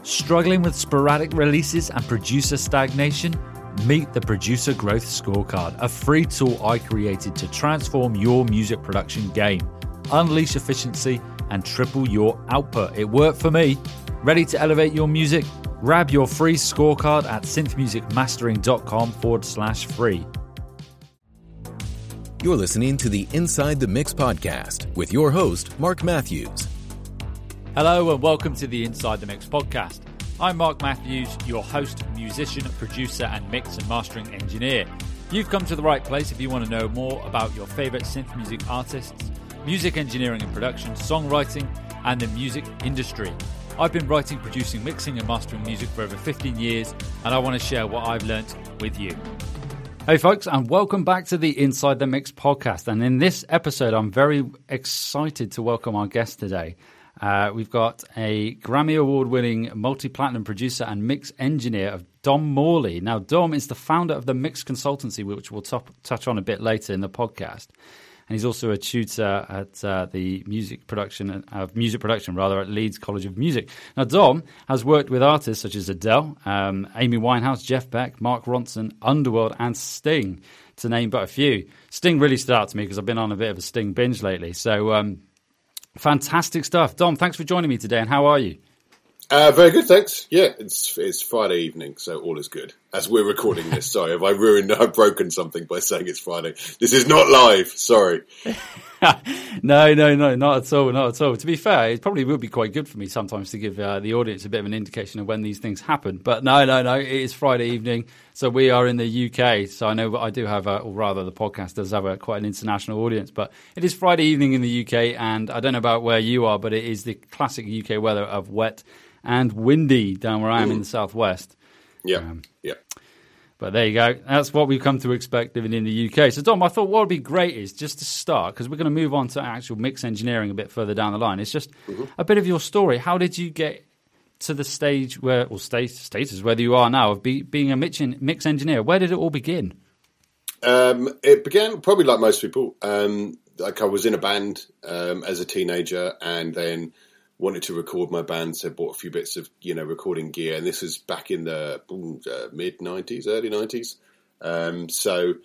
Struggling with sporadic releases and producer stagnation? Meet the Producer Growth Scorecard, a free tool I created to transform your music production game, unleash efficiency, and triple your output. It worked for me. Ready to elevate your music? Grab your free scorecard at synthmusicmastering.com/free. You're listening to the Inside the Mix podcast with your host, Mark Matthews. Hello and welcome to the Inside the Mix podcast. I'm Mark Matthews, your host, musician, producer, and mix and mastering engineer. You've come to the right place if you want to know more about your favorite synth music artists, music engineering and production, songwriting, and the music industry. I've been writing, producing, mixing, and mastering music for over 15 years, and I want to share what I've learnt with you. Hey folks, and welcome back to the Inside the Mix podcast. And in this episode, I'm very excited to welcome our guest today. We've got a Grammy Award-winning multi-platinum producer and mix engineer of Dom Morley. Now, Dom is the founder of the Mix Consultancy, which we'll touch on a bit later in the podcast. And he's also a tutor at the music production at Leeds College of Music. Now, Dom has worked with artists such as Adele, Amy Winehouse, Jeff Beck, Mark Ronson, Underworld, and Sting, to name but a few. Sting really stood out to me because I've been on a bit of a Sting binge lately. So, fantastic stuff. Dom, thanks for joining me today, and how are you? Very good, thanks. Yeah, it's Friday evening, so all is good. As we're recording this, sorry, have I've broken something by saying it's Friday? This is not live, sorry. No, not at all. To be fair, it probably would be quite good for me sometimes to give the audience a bit of an indication of when these things happen. But no, it is Friday evening, so we are in the UK. So I know I do have, or rather the podcast does have quite an international audience, but it is Friday evening in the UK, and I don't know about where you are, but it is the classic UK weather of wet and windy down where I am in the southwest. Yeah. But there you go. That's what we've come to expect living in the UK. So, Dom, I thought what would be great is just to start, because we're going to move on to actual mix engineering a bit further down the line. It's just a bit of your story. How did you get to the stage where, or status, whether you are now, of being a mix engineer? Where did it all begin? It began probably like most people. Like I was in a band as a teenager, and then wanted to record my band, so bought a few bits of recording gear, and this was back in the mid '90s, early '90s. So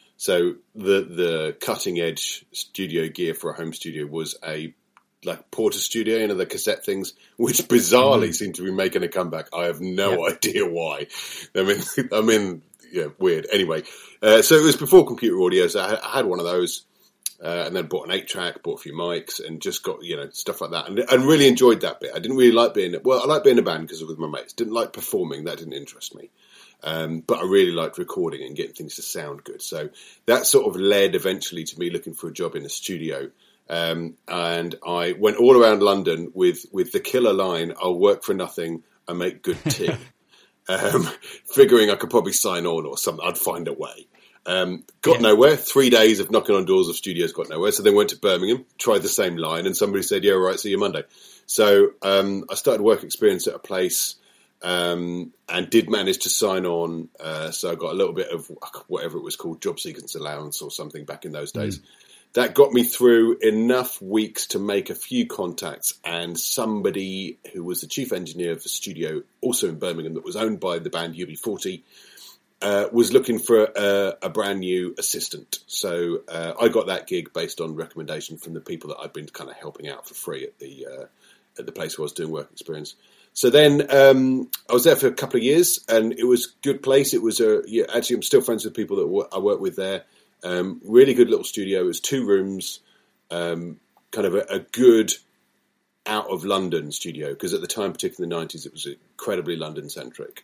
the cutting edge studio gear for a home studio was a Porter Studio, the cassette things, which bizarrely seem to be making a comeback. I have no idea why. I mean, weird. Anyway, so it was before computer audio, so I had one of those. And then bought an 8-track, bought a few mics, and just got, stuff like that. And really enjoyed that bit. I didn't really like I liked being in a band because it was with my mates. Didn't like performing, that didn't interest me. But I really liked recording and getting things to sound good. So that sort of led eventually to me looking for a job in a studio. And I went all around London with the killer line, I'll work for nothing and make good tea. Figuring I could probably sign on or something, I'd find a way. Got nowhere. 3 days of knocking on doors of studios, got nowhere. So then went to Birmingham, tried the same line, and somebody said, yeah, all right, see you Monday. So I started work experience at a place and did manage to sign on. So I got a little bit of whatever it was called, job seekers allowance or something back in those days. That got me through enough weeks to make a few contacts, and somebody who was the chief engineer of the studio, also in Birmingham, that was owned by the band UB40, was looking for a brand new assistant. So I got that gig based on recommendation from the people that I'd been kind of helping out for free at the place where I was doing work experience. So then I was there for a couple of years, and it was a good place. It was actually I'm still friends with people that I work with there. Really good little studio. It was 2 rooms, kind of a good out of London studio, because at the time, particularly in the 90s, it was incredibly London centric.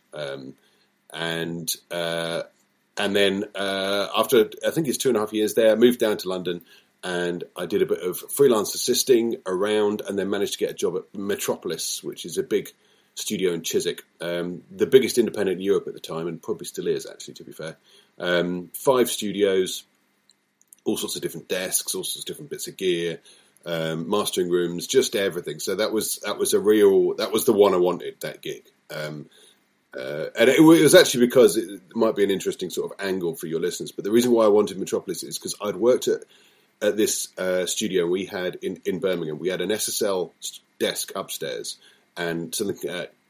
And then after, I think it's 2.5 years there, I moved down to London, and I did a bit of freelance assisting around, and then managed to get a job at Metropolis, which is a big studio in Chiswick, the biggest independent in Europe at the time, and probably still is, actually, to be fair. 5 studios, all sorts of different desks, all sorts of different bits of gear, mastering rooms, just everything. So that was the one I wanted, that gig. And it was actually because it might be an interesting sort of angle for your listeners, but the reason why I wanted Metropolis is because I'd worked at this studio we had in Birmingham. We had an SSL desk upstairs and something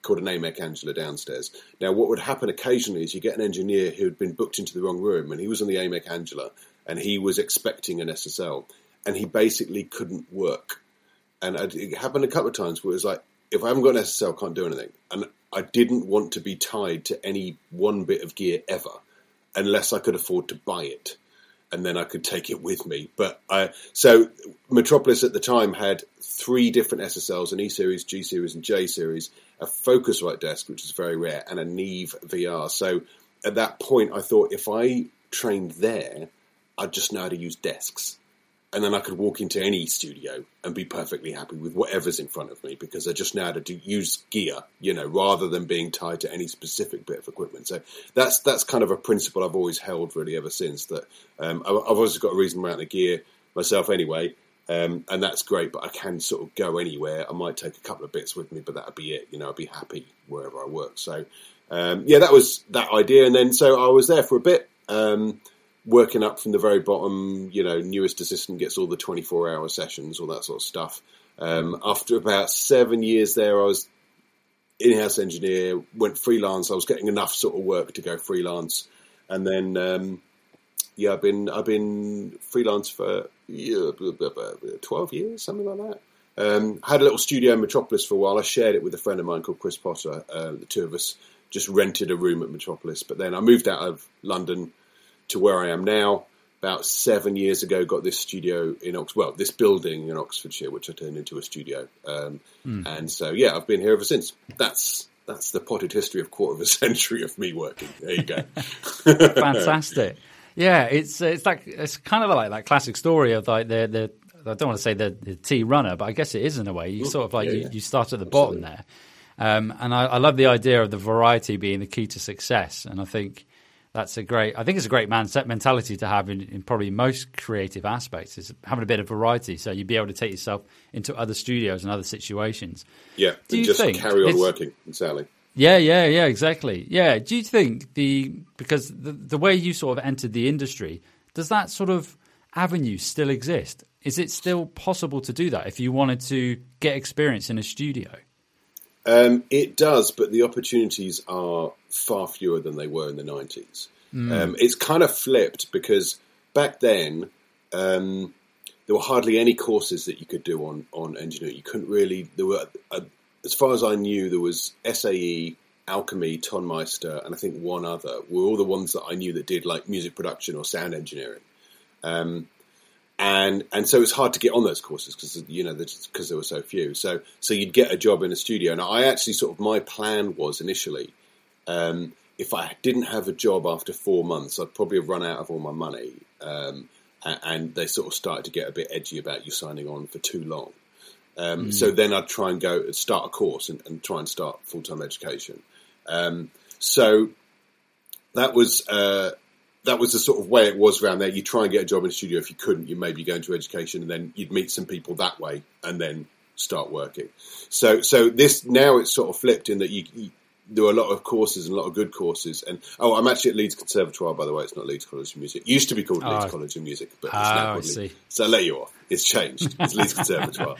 called an AMEC Angela downstairs. Now, what would happen occasionally is you get an engineer who had been booked into the wrong room, and he was on the AMEC Angela, and he was expecting an SSL, and he basically couldn't work. And it happened a couple of times where it was like, if I haven't got an SSL, I can't do anything. And I didn't want to be tied to any one bit of gear ever, unless I could afford to buy it. And then I could take it with me. So Metropolis at the time had 3 different SSLs, an E-Series, G-Series and J-Series, a Focusrite desk, which is very rare, and a Neve VR. So at that point, I thought if I trained there, I'd just know how to use desks. And then I could walk into any studio and be perfectly happy with whatever's in front of me, because I just know how to use gear, rather than being tied to any specific bit of equipment. So that's kind of a principle I've always held really ever since. That I've obviously got a reasonable amount of gear myself anyway, and that's great. But I can sort of go anywhere. I might take a couple of bits with me, but that'd be it. I'd be happy wherever I work. So that was that idea. And then so I was there for a bit. Working up from the very bottom, newest assistant gets all the 24-hour sessions, all that sort of stuff. After about 7 years there, I was in-house engineer, went freelance. I was getting enough sort of work to go freelance. And then, I've been freelance for 12 years, something like that. Had a little studio in Metropolis for a while. I shared it with a friend of mine called Chris Potter. The two of us just rented a room at Metropolis. But then I moved out of London to where I am now. About 7 years ago, got this studio in this building in Oxfordshire, which I turned into a studio. And so, I've been here ever since. That's the potted history of quarter of a century of me working. There you go. Fantastic. Yeah, it's kind of like that classic story of like the I don't want to say the T runner, but I guess it is in a way. You sort of like you start at the bottom there. And I love the idea of the variety being the key to success. And I think it's a great mentality to have in probably most creative aspects, is having a bit of variety. So you'd be able to take yourself into other studios and other situations. Yeah, and just carry on working, exactly. Yeah, exactly. Yeah, do you think because the way you sort of entered the industry, does that sort of avenue still exist? Is it still possible to do that if you wanted to get experience in a studio? It does, but the opportunities are far fewer than they were in the 90s. It's kind of flipped, because back then there were hardly any courses that you could do on engineering. You couldn't really. There were, as far as I knew, there was SAE, Alchemy, Tonmeister, and I think one other were all the ones that I knew that did like music production or sound engineering. And so it's hard to get on those courses because there were so few. So you'd get a job in a studio. And I actually my plan was initially, if I didn't have a job after 4 months, I'd probably have run out of all my money. And they sort of started to get a bit edgy about you signing on for too long. So then I'd try and go start a course and try and start full-time education. So that was the sort of way it was around there. You try and get a job in a studio. If you couldn't, you maybe go into education, and then you'd meet some people that way and then start working. So this now it's sort of flipped in that there are a lot of courses and a lot of good courses. And I'm actually at Leeds Conservatoire, by the way. It's not Leeds College of Music. It used to be called Leeds College of Music, but it's now called Leeds. So I'll let you off. It's changed. It's Leeds Conservatoire.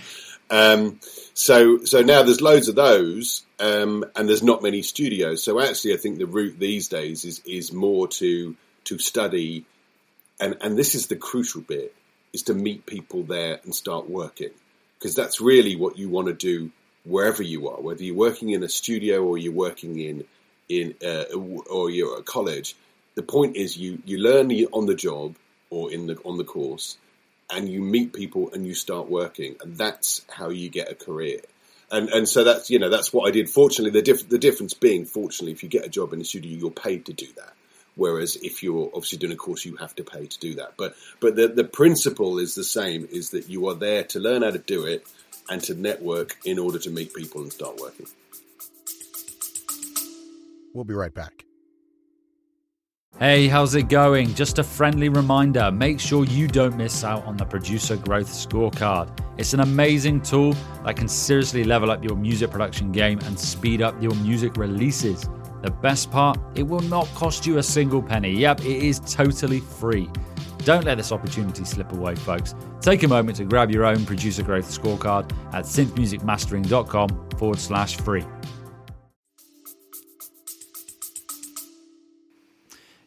So now there's loads of those, and there's not many studios. So actually, I think the route these days is more to study, and this is the crucial bit, is to meet people there and start working, because that's really what you want to do wherever you are, whether you're working in a studio or you're working or you're at college. The point is you learn on the job or on the course, and you meet people and you start working, and that's how you get a career. And so that's what I did. Fortunately, the difference being, if you get a job in a studio, you're paid to do that. Whereas if you're obviously doing a course, you have to pay to do that. But the principle is the same, is that you are there to learn how to do it and to network in order to meet people and start working. We'll be right back. Hey, how's it going? Just a friendly reminder, make sure you don't miss out on the Producer Growth Scorecard. It's an amazing tool that can seriously level up your music production game and speed up your music releases. The best part, it will not cost you a single penny. Yep, it is totally free. Don't let this opportunity slip away, folks. Take a moment to grab your own Producer Growth Scorecard at synthmusicmastering.com/free.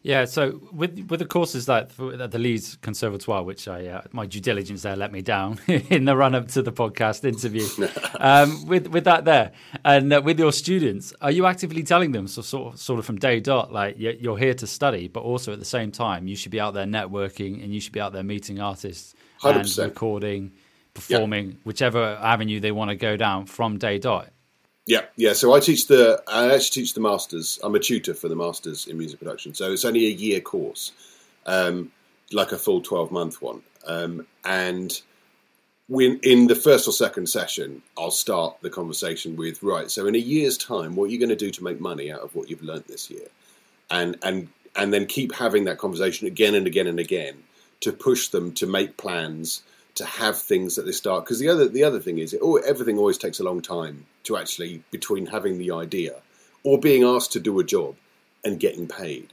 Yeah, so with the courses that at the Leeds Conservatoire, which my due diligence there let me down in the run up to the podcast interview, with that there, and with your students, are you actively telling them sort of from day dot, like you're here to study, but also at the same time you should be out there networking and you should be out there meeting artists 100%. and recording, performing, whichever avenue they want to go down from day dot? Yeah. So I actually teach the masters. I'm a tutor for the masters in music production. So it's only a year course, like a full 12-month one. And in the first or second session, I'll start the conversation with, right, so in a year's time, what are you going to do to make money out of what you've learnt this year? And then keep having that conversation again and again and again to push them to make plans, to have things that they start. Because the other thing is, everything always takes a long time to actually, between having the idea or being asked to do a job and getting paid.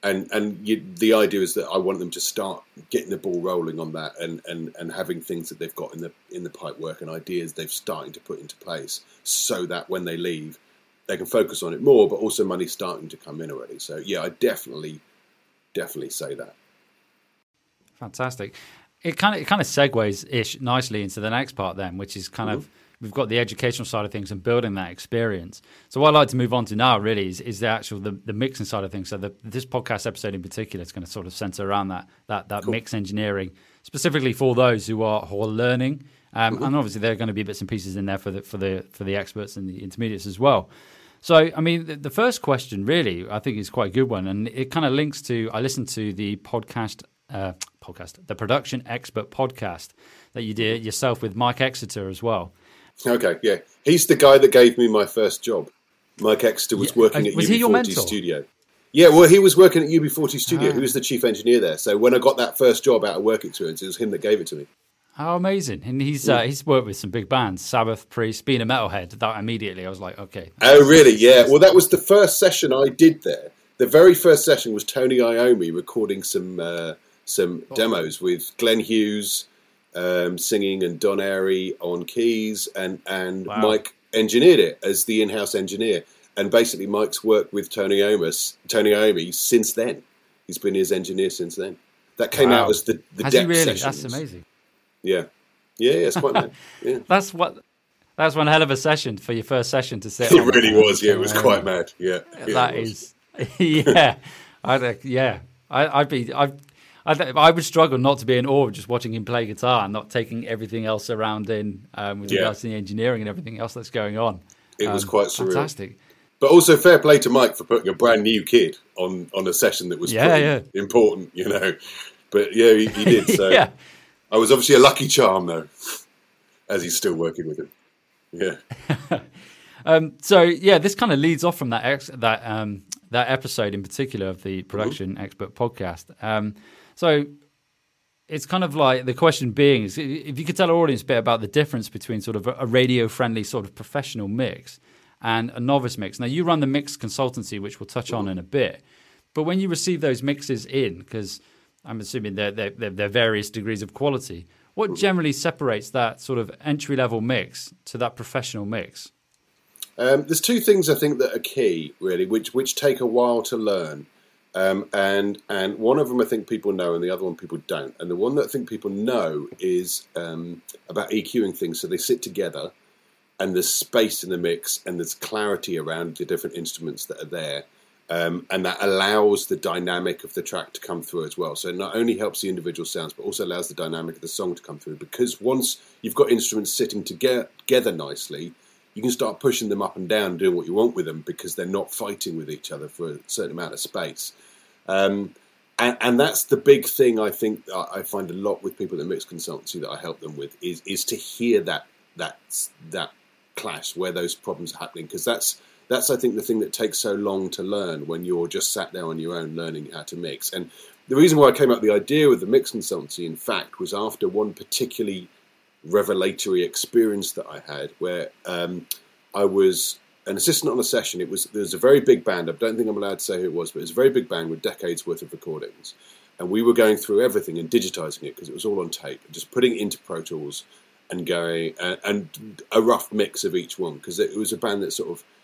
The idea is that I want them to start getting the ball rolling on that and having things that they've got in the pipe work and ideas they've starting to put into place, so that when they leave, they can focus on it more, but also money's starting to come in already. So yeah, I definitely say that. Fantastic. It kind of segues nicely into the next part then, which is kind of, we've got the educational side of things and building that experience. So what I'd like to move on to now really is the actual the mixing side of things. So this podcast episode in particular is going to sort of center around that cool. Mix engineering, specifically for those who are learning. And obviously there are going to be bits and pieces in there for the experts and the intermediates as well. So, I mean, the first question really, I think is quite a good one. And it kind of links to, I listened to the the Production Expert podcast that you did yourself with Mike Exeter as well. Okay, yeah. He's the guy that gave me my first job. Mike Exeter was working at UB40 Studio. Yeah, well, he was working at UB40 Studio. He was the chief engineer there. So when I got that first job out of work experience, it was him that gave it to me. How amazing. And he's worked with some big bands, Sabbath, Priest, being a metalhead. That immediately I was like, okay. Oh, really? Yeah. Well, that was the first session I did there. The very first session was Tony Iommi recording some demos with Glenn Hughes singing and Don Airey on keys, and wow. Mike engineered it as the in-house engineer. And basically Mike's worked with Tony Iommi since then. He's been his engineer since then. That came out as the Has depth he really? sessions. That's amazing. Yeah, it's quite mad. Yeah. That's one hell of a session for your first session to sit. It really was. Yeah, it was quite mad. Yeah, that is. Yeah, I would struggle not to be in awe of just watching him play guitar and not taking everything else around in with regards to the engineering and everything else that's going on. It was quite surreal. Fantastic. But also fair play to Mike for putting a brand new kid on a session that was pretty important, you know. But yeah, he did. So yeah. I was obviously a lucky charm though, as he's still working with him. Yeah. So yeah, this kind of leads off from that episode in particular of the Production Expert podcast. So it's kind of like the question being is if you could tell our audience a bit about the difference between sort of a radio-friendly sort of professional mix and a novice mix. Now, you run the mix consultancy, which we'll touch on in a bit. But when you receive those mixes in, because I'm assuming they're various degrees of quality, what generally separates that sort of entry-level mix to that professional mix? There's two things I think that are key, really, which take a while to learn. And one of them I think people know and the other one people don't. And the one that I think people know is about EQing things. So they sit together and there's space in the mix and there's clarity around the different instruments that are there. And that allows the dynamic of the track to come through as well. So it not only helps the individual sounds, but also allows the dynamic of the song to come through. Because once you've got instruments sitting together nicely, you can start pushing them up and down and doing what you want with them because they're not fighting with each other for a certain amount of space. And that's the big thing I think I find a lot with people in mix consultancy that I help them with is to hear that clash where those problems are happening, because that's I think the thing that takes so long to learn when you're just sat there on your own learning how to mix. And the reason why I came up with the idea with the mix consultancy, in fact, was after one particularly revelatory experience that I had where I was an assistant on a session. There was a very big band. I don't think I'm allowed to say who it was, but it was a very big band with decades worth of recordings. And we were going through everything and digitizing it because it was all on tape, and just putting it into Pro Tools and going and a rough mix of each one, because it was a band that sort of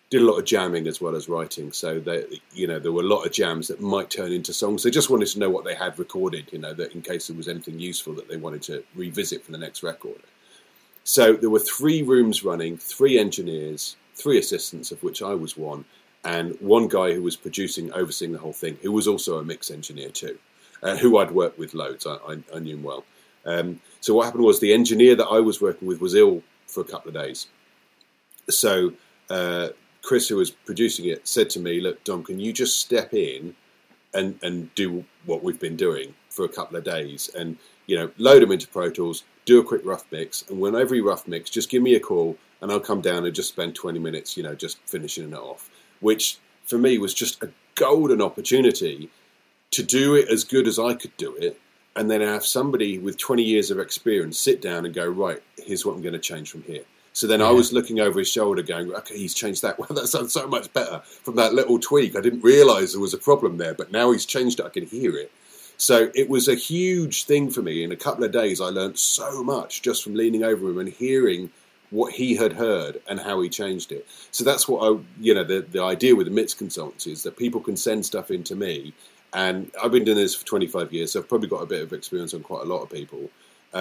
did a lot of jamming as well as writing. So there were a lot of jams that might turn into songs. They just wanted to know what they had recorded, that in case there was anything useful that they wanted to revisit for the next record. So there were 3 rooms running, 3 engineers, 3 assistants, of which I was one, and one guy who was overseeing the whole thing, who was also a mix engineer too, who I'd worked with loads. I knew him well. So what happened was the engineer that I was working with was ill for a couple of days. So Chris, who was producing it, said to me, "Look, Dom, can you just step in and do what we've been doing for a couple of days and, load them into Pro Tools, do a quick rough mix, and when every rough mix, just give me a call and I'll come down and just spend 20 minutes, just finishing it off," which for me was just a golden opportunity to do it as good as I could do it, and then have somebody with 20 years of experience sit down and go, "Right, here's what I'm going to change from here." So then I was looking over his shoulder going, "Okay, he's changed that. Well, that sounds so much better from that little tweak. I didn't realise there was a problem there, but now he's changed it. I can hear it." So it was a huge thing for me. In a couple of days, I learned so much just from leaning over him and hearing what he had heard and how he changed it. So that's what the idea with the mix consultancy is that people can send stuff in to me. And I've been doing this for 25 years, so I've probably got a bit of experience on quite a lot of people.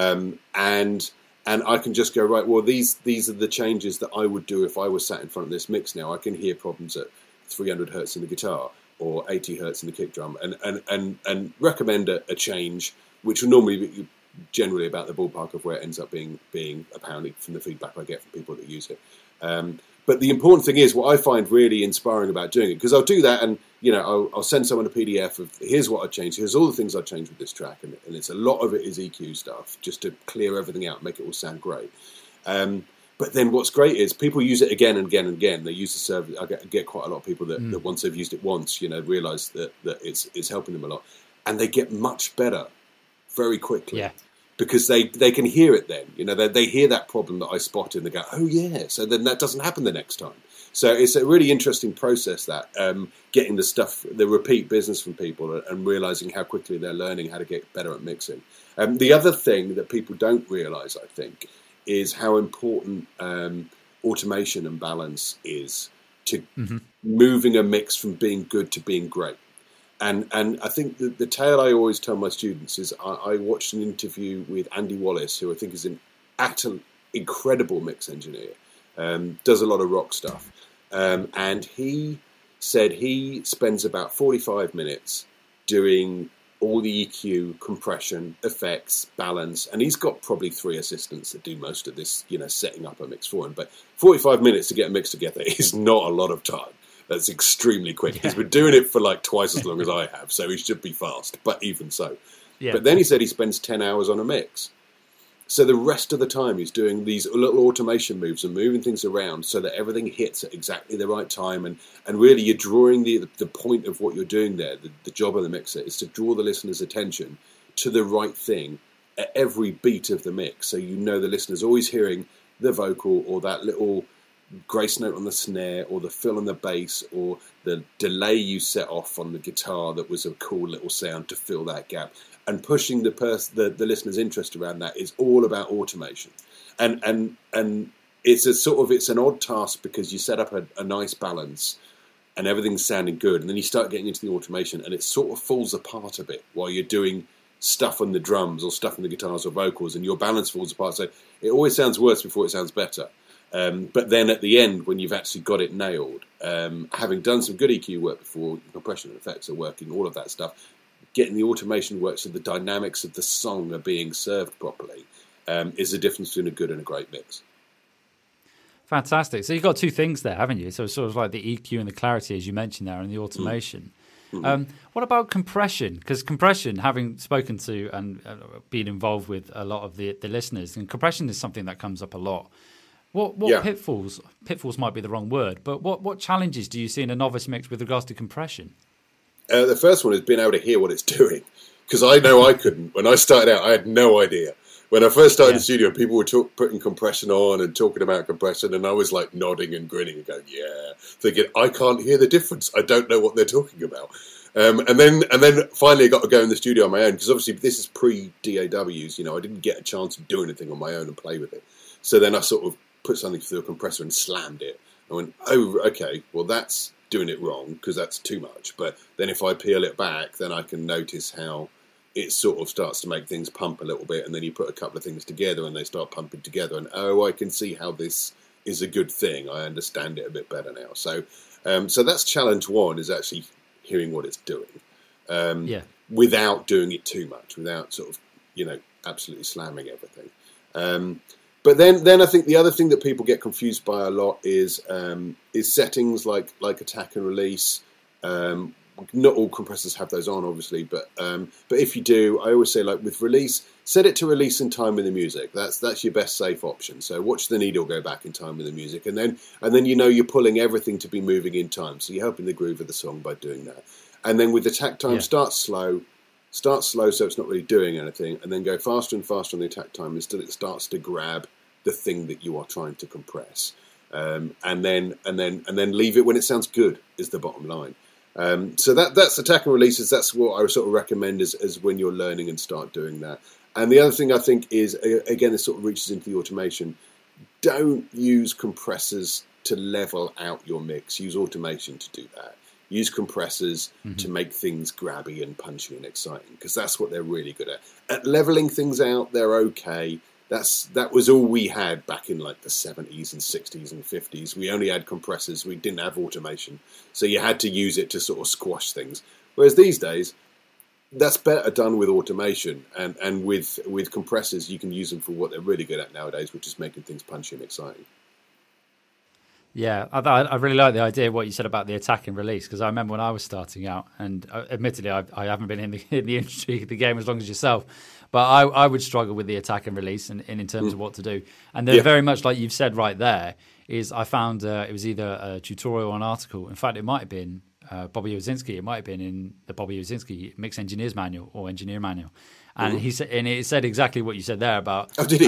And I can just go, right, well, these are the changes that I would do if I was sat in front of this mix now. I can hear problems at 300 hertz in the guitar or 80 hertz in the kick drum and recommend a change, which will normally be generally about the ballpark of where it ends up being apparently from the feedback I get from people that use it. But the important thing is what I find really inspiring about doing it, because I'll do that and, I'll send someone a PDF of here's what I changed, here's all the things I changed with this track. And it's a lot of it is EQ stuff, just to clear everything out and make it all sound great. But then what's great is people use it again and again and again. They use the service. I get quite a lot of people that once they've used it once, realise that it's helping them a lot. And they get much better very quickly. Yeah. Because they can hear it then. They hear that problem that I spotted and they go, "Oh, yeah." So then that doesn't happen the next time. So it's a really interesting process, that getting the repeat business from people and realising how quickly they're learning how to get better at mixing. The other thing that people don't realise, I think, is how important automation and balance is to moving a mix from being good to being great. And I think the tale I always tell my students is I watched an interview with Andy Wallace, who I think is an incredible mix engineer, does a lot of rock stuff. And he said he spends about 45 minutes doing all the EQ, compression, effects, balance, and he's got probably 3 assistants that do most of this, setting up a mix for him. But 45 minutes to get a mix together is not a lot of time. That's extremely quick. Yeah. He's been doing it for like twice as long as I have, so he should be fast, but even so. Yeah. But then he said he spends 10 hours on a mix. So the rest of the time he's doing these little automation moves and moving things around so that everything hits at exactly the right time. And really you're drawing the point of what you're doing there. The job of the mixer is to draw the listener's attention to the right thing at every beat of the mix. So the listener's always hearing the vocal or that little grace note on the snare or the fill on the bass or the delay you set off on the guitar that was a cool little sound to fill that gap. And pushing the listener's interest around that is all about automation, and it's an odd task because you set up a nice balance and everything's sounding good, and then you start getting into the automation and it sort of falls apart a bit while you're doing stuff on the drums or stuff on the guitars or vocals, and your balance falls apart. So it always sounds worse before it sounds better. But then at the end, when you've actually got it nailed, having done some good EQ work before, compression and effects are working, all of that stuff. Getting the automation work so the dynamics of the song are being served properly is the difference between a good and a great mix. Fantastic. So you've got 2 things there, haven't you? So it's sort of like the EQ and the clarity, as you mentioned there, and the automation. What about compression? Because compression, having spoken to and been involved with a lot of the listeners, and compression is something that comes up a lot. What pitfalls might be the wrong word, but what challenges do you see in a novice mix with regards to compression? The first one is being able to hear what it's doing, because I know I couldn't. When I started out, I had no idea. When I first started in the studio, people were putting compression on and talking about compression, and I was like nodding and grinning and going, "Yeah," thinking, I can't hear the difference. I don't know what they're talking about. And then finally I got to go in the studio on my own, because obviously this is pre-DAWs. I didn't get a chance to do anything on my own and play with it. So then I sort of put something through a compressor and slammed it. I went, oh, okay, well, that's doing it wrong because that's too much. But then if I peel it back, then I can notice how it sort of starts to make things pump a little bit, and then you put a couple of things together and they start pumping together, and I can see how this is a good thing. I understand it a bit better now. So that's challenge one, is actually hearing what it's doing without doing it too much, without sort of, absolutely slamming everything. But then I think the other thing that people get confused by a lot is settings like attack and release. Not all compressors have those on, obviously, but if you do, I always say, like with release, set it to release in time with the music. That's your best safe option. So watch the needle go back in time with the music, and then you're pulling everything to be moving in time. So you're helping the groove of the song by doing that. And then with attack time, start slow so it's not really doing anything, and then go faster and faster on the attack time until it starts to grab the thing that you are trying to compress, and then leave it when it sounds good is the bottom line. So that's attack and releases. That's what I would sort of recommend as when you're learning and start doing that. And the other thing I think is, again, this sort of reaches into the automation. Don't use compressors to level out your mix. Use automation to do that. Use compressors to make things grabby and punchy and exciting, because that's what they're really good at. At leveling things out, they're okay. That was all we had back in like the 70s and 60s and 50s. We only had compressors. We didn't have automation. So you had to use it to sort of squash things. Whereas these days, that's better done with automation. And with compressors, you can use them for what they're really good at nowadays, which is making things punchy and exciting. Yeah, I really like the idea of what you said about the attack and release, because I remember when I was starting out, and admittedly I haven't been in the industry, the game as long as yourself, but I would struggle with the attack and release in terms of what to do. And they're very much like you've said right there, is I found it was either a tutorial or an article. In fact, it might have been Bobby Owsinski. It might have been in the Bobby Owsinski Mix Engineer's Manual or Engineer Manual. And he said, and it said exactly what you said there about did he?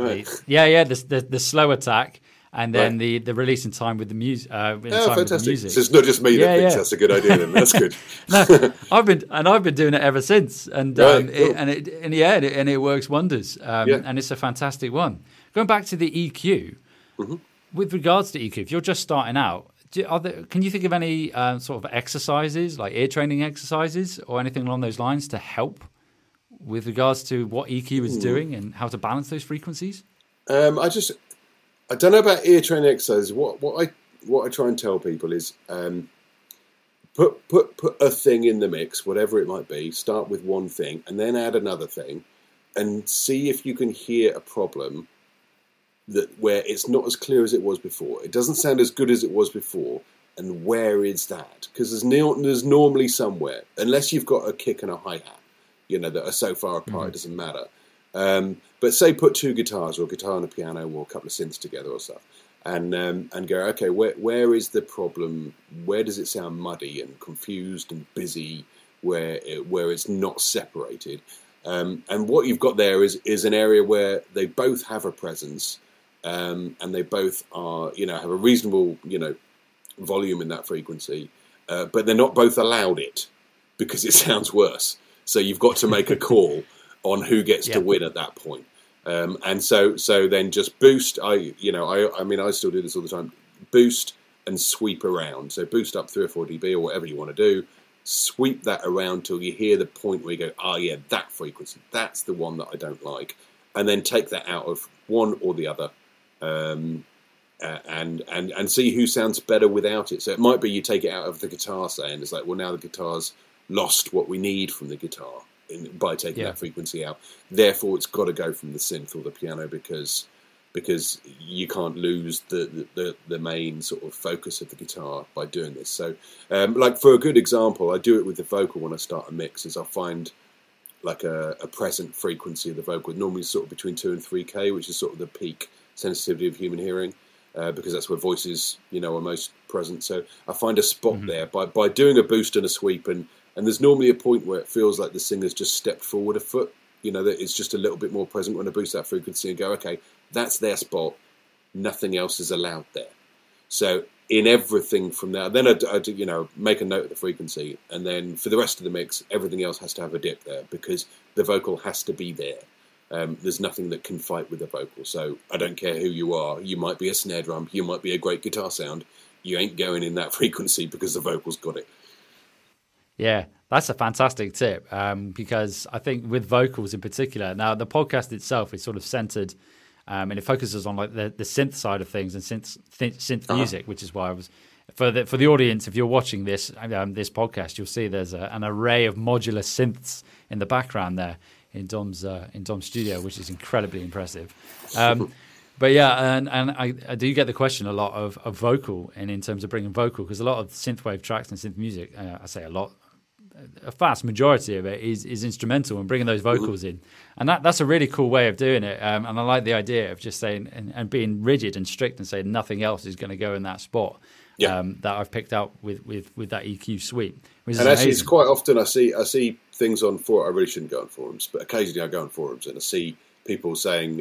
The slow attack. And then the release in time with the music. Fantastic! So it's not just me that thinks that's a good idea. Then that's good. No, I've been doing it ever since, and it works wonders. And it's a fantastic one. Going back to the EQ, with regards to EQ, if you're just starting out, can you think of any sort of exercises, like ear training exercises, or anything along those lines to help with regards to what EQ is doing and how to balance those frequencies? I don't know about ear training exercises. What I try and tell people is put a thing in the mix, whatever it might be. Start with one thing and then add another thing, and see if you can hear a problem where it's not as clear as it was before. It doesn't sound as good as it was before, and where is that? Because there's normally somewhere, unless you've got a kick and a hi-hat, that are so far apart it doesn't matter. But say put two guitars or a guitar and a piano or a couple of synths together or stuff, and go, okay, where is the problem? Where does it sound muddy and confused and busy? Where it's not separated? And what you've got there is an area where they both have a presence, and they both are have a reasonable volume in that frequency, but they're not both allowed it because it sounds worse. So you've got to make a call on who gets to win at that point. And so then just boost. I still do this all the time. Boost and sweep around. So boost up 3 or 4 dB or whatever you want to do. Sweep that around till you hear the point where you go, that frequency, that's the one that I don't like. And then take that out of one or the other, and see who sounds better without it. So it might be you take it out of the guitar, say, and it's like, well, now the guitar's lost what we need from the guitar by taking that frequency out. Therefore, it's got to go from the synth or the piano because you can't lose the main sort of focus of the guitar by doing this. So, like for a good example, I do it with the vocal when I start a mix. Is I find like a present frequency of the vocal, normally sort of between 2 and 3K, which is sort of the peak sensitivity of human hearing, because that's where voices are most present. So I find a spot there by doing a boost and a sweep, and there's normally a point where it feels like the singer's just stepped forward a foot, that it's just a little bit more present when I boost that frequency and go, okay, that's their spot. Nothing else is allowed there. So in everything from there, then I make a note of the frequency, and then for the rest of the mix, everything else has to have a dip there because the vocal has to be there. There's nothing that can fight with a vocal. So I don't care who you are. You might be a snare drum. You might be a great guitar sound. You ain't going in that frequency because the vocal's got it. Yeah, that's a fantastic tip, because I think with vocals in particular, now the podcast itself is sort of centered, and it focuses on like the synth side of things and synth music, which is why I was for the audience. If you're watching this podcast, you'll see there's an array of modular synths in the background there in Dom's studio, which is incredibly impressive. But yeah, and I do get the question a lot of vocal, and in terms of bringing vocal, because a lot of synthwave tracks and synth music, I say a lot, a vast majority of it is instrumental and bringing those vocals in, and that's a really cool way of doing it. And I like the idea of just saying and being rigid and strict and saying nothing else is going to go in that spot. That I've picked out with that EQ suite. And actually, it's quite often I see things on forums. I really shouldn't go on forums, but occasionally I go on forums and I see people saying,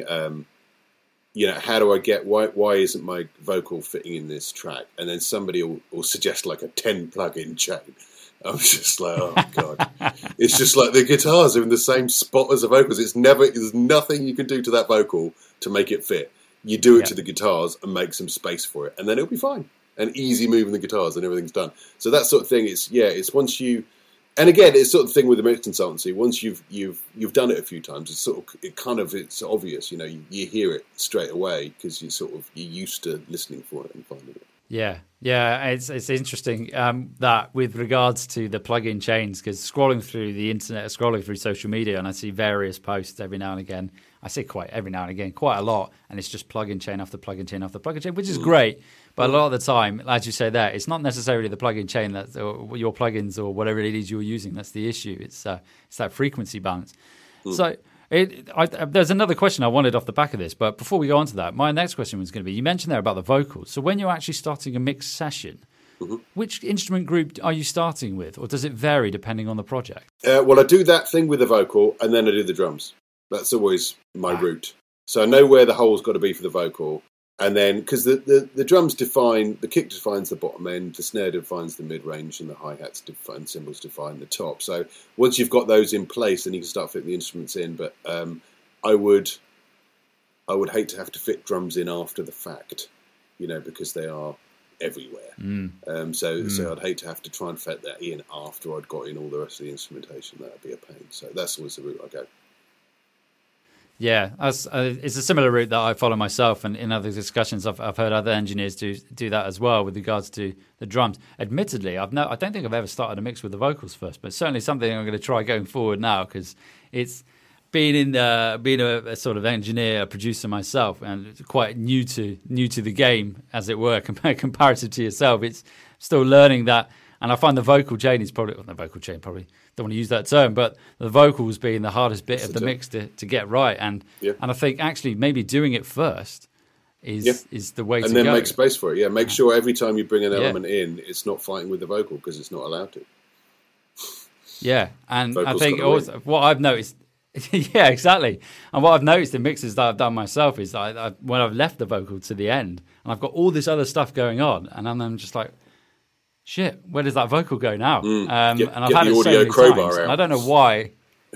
how do I get why isn't my vocal fitting in this track? And then somebody will suggest like a 10 plug-in chain. I'm just like, oh God. It's just like the guitars are in the same spot as the vocals. There's nothing you can do to that vocal to make it fit. You do it to the guitars and make some space for it, and then it'll be fine. And easy moving the guitars and everything's done. So that sort of thing it's once you, and again, it's sort of thing with the mix consultancy. Once you've done it a few times, it's obvious. You hear it straight away because you're used to listening for it and finding it. Yeah, it's interesting that with regards to the plug-in chains, because scrolling through the internet, scrolling through social media, and I see various posts every now and again. I see quite a lot, and it's just plug-in chain after plug-in chain after plug-in chain, which is great. But a lot of the time, as you say there, it's not necessarily the plug-in chain or your plugins or whatever it is you're using that's the issue. It's that frequency balance. So there's another question I wanted off the back of this, but before we go on to that, my next question was going to be, you mentioned there about the vocals. So when you're actually starting a mix session, which instrument group are you starting with, or does it vary depending on the project? Well, I do that thing with the vocal, and then I do the drums. That's always my route. So I know where the hole's got to be for the vocal, and then, because the drums the kick defines the bottom end, the snare defines the mid-range, and the hi-hats and cymbals define the top. So once you've got those in place, then you can start fitting the instruments in. But I would hate to have to fit drums in after the fact, because they are everywhere. So I'd hate to have to try and fit that in after I'd got in all the rest of the instrumentation. That would be a pain. So that's always the route I go. Yeah, it's a similar route that I follow myself, and in other discussions, I've heard other engineers do that as well with regards to the drums. Admittedly, I don't think I've ever started a mix with the vocals first, but certainly something I'm going to try going forward now, because it's being a sort of engineer, a producer myself, and quite new to the game, as it were, comparative to yourself. It's still learning that. And I find the vocal chain is probably don't want to use that term, but the vocals being the hardest bit of the mix to get right. And I think actually maybe doing it first is the way to go. And then make space for it. Yeah, make sure every time you bring an element in, it's not fighting with the vocal because it's not allowed to. Yeah, and vocals, I think also what I've noticed. Yeah, exactly. And what I've noticed in mixes that I've done myself is when I've left the vocal to the end and I've got all this other stuff going on, and I'm just like, shit, where does that vocal go now? And I've had it so many times, and I don't know why.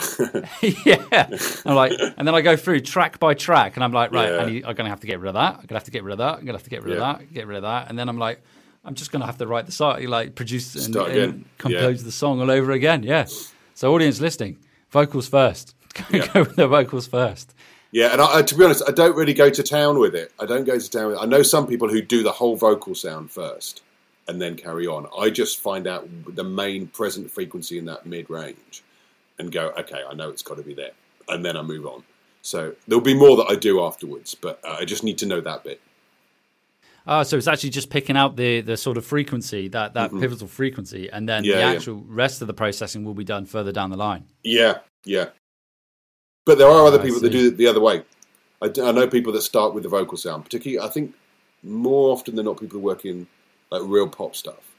I'm like, and then I go through track by track, and I'm like, right, I'm going to have to get rid of that. I'm going to have to get rid of that. I'm going to have to get rid of that. Get rid of that, and then I'm like, I'm just going to have to write the song, like produce and compose the song all over again. Yeah. So, audience listening, vocals first. Go with the vocals first. Yeah, and I, to be honest, I don't really go to town with it. I know some people who do the whole vocal sound first and then carry on. I just find out the main present frequency in that mid-range and go, okay, I know it's got to be there. And then I move on. So there'll be more that I do afterwards, but I just need to know that bit. So it's actually just picking out the sort of frequency, that pivotal frequency, and then the actual rest of the processing will be done further down the line. Yeah. But there are other people that do it the other way. I know people that start with the vocal sound, particularly, I think, more often than not, people who work in like real pop stuff.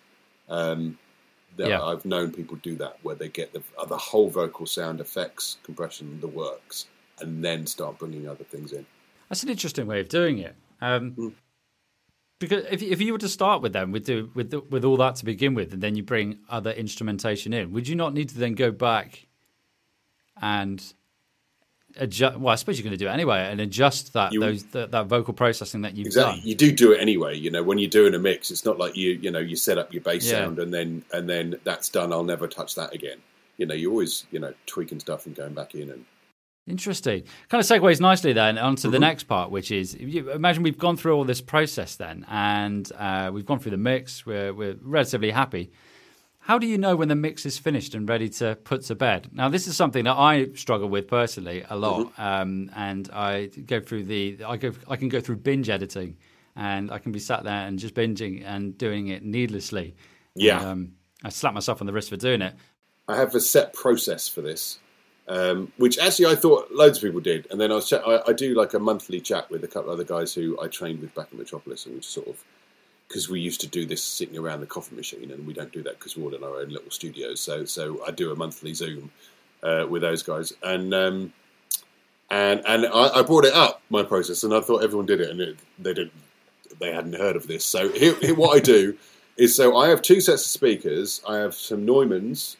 I've known people do that, where they get the whole vocal sound, effects, compression, the works, and then start bringing other things in. That's an interesting way of doing it. Because if you were to start with them, with all that to begin with, and then you bring other instrumentation in, would you not need to then go back and adjust. Well, I suppose you're going to do it anyway and adjust that that vocal processing that you've done. You do it anyway. When you're doing a mix, it's not like you set up your bass sound and then that's done. I'll never touch that again. You're always tweaking stuff and going back in and. Interesting. Kind of segues nicely then onto the next part, which is, imagine we've gone through all this process then, and we've gone through the mix. We're relatively happy. How do you know when the mix is finished and ready to put to bed? Now, this is something that I struggle with personally a lot, and I go through I can go through binge editing, and I can be sat there and just binging and doing it needlessly. Yeah, and, I slap myself on the wrist for doing it. I have a set process for this. Which actually I thought loads of people did, and then I do like a monthly chat with a couple of other guys who I trained with back in Metropolis, and we sort of, because we used to do this sitting around the coffee machine, and we don't do that because we're all in our own little studios. So I do a monthly Zoom with those guys, and I brought it up, my process, and I thought everyone did it, and they hadn't heard of this. So here what I do is, so I have 2 sets of speakers. I have some Neumanns.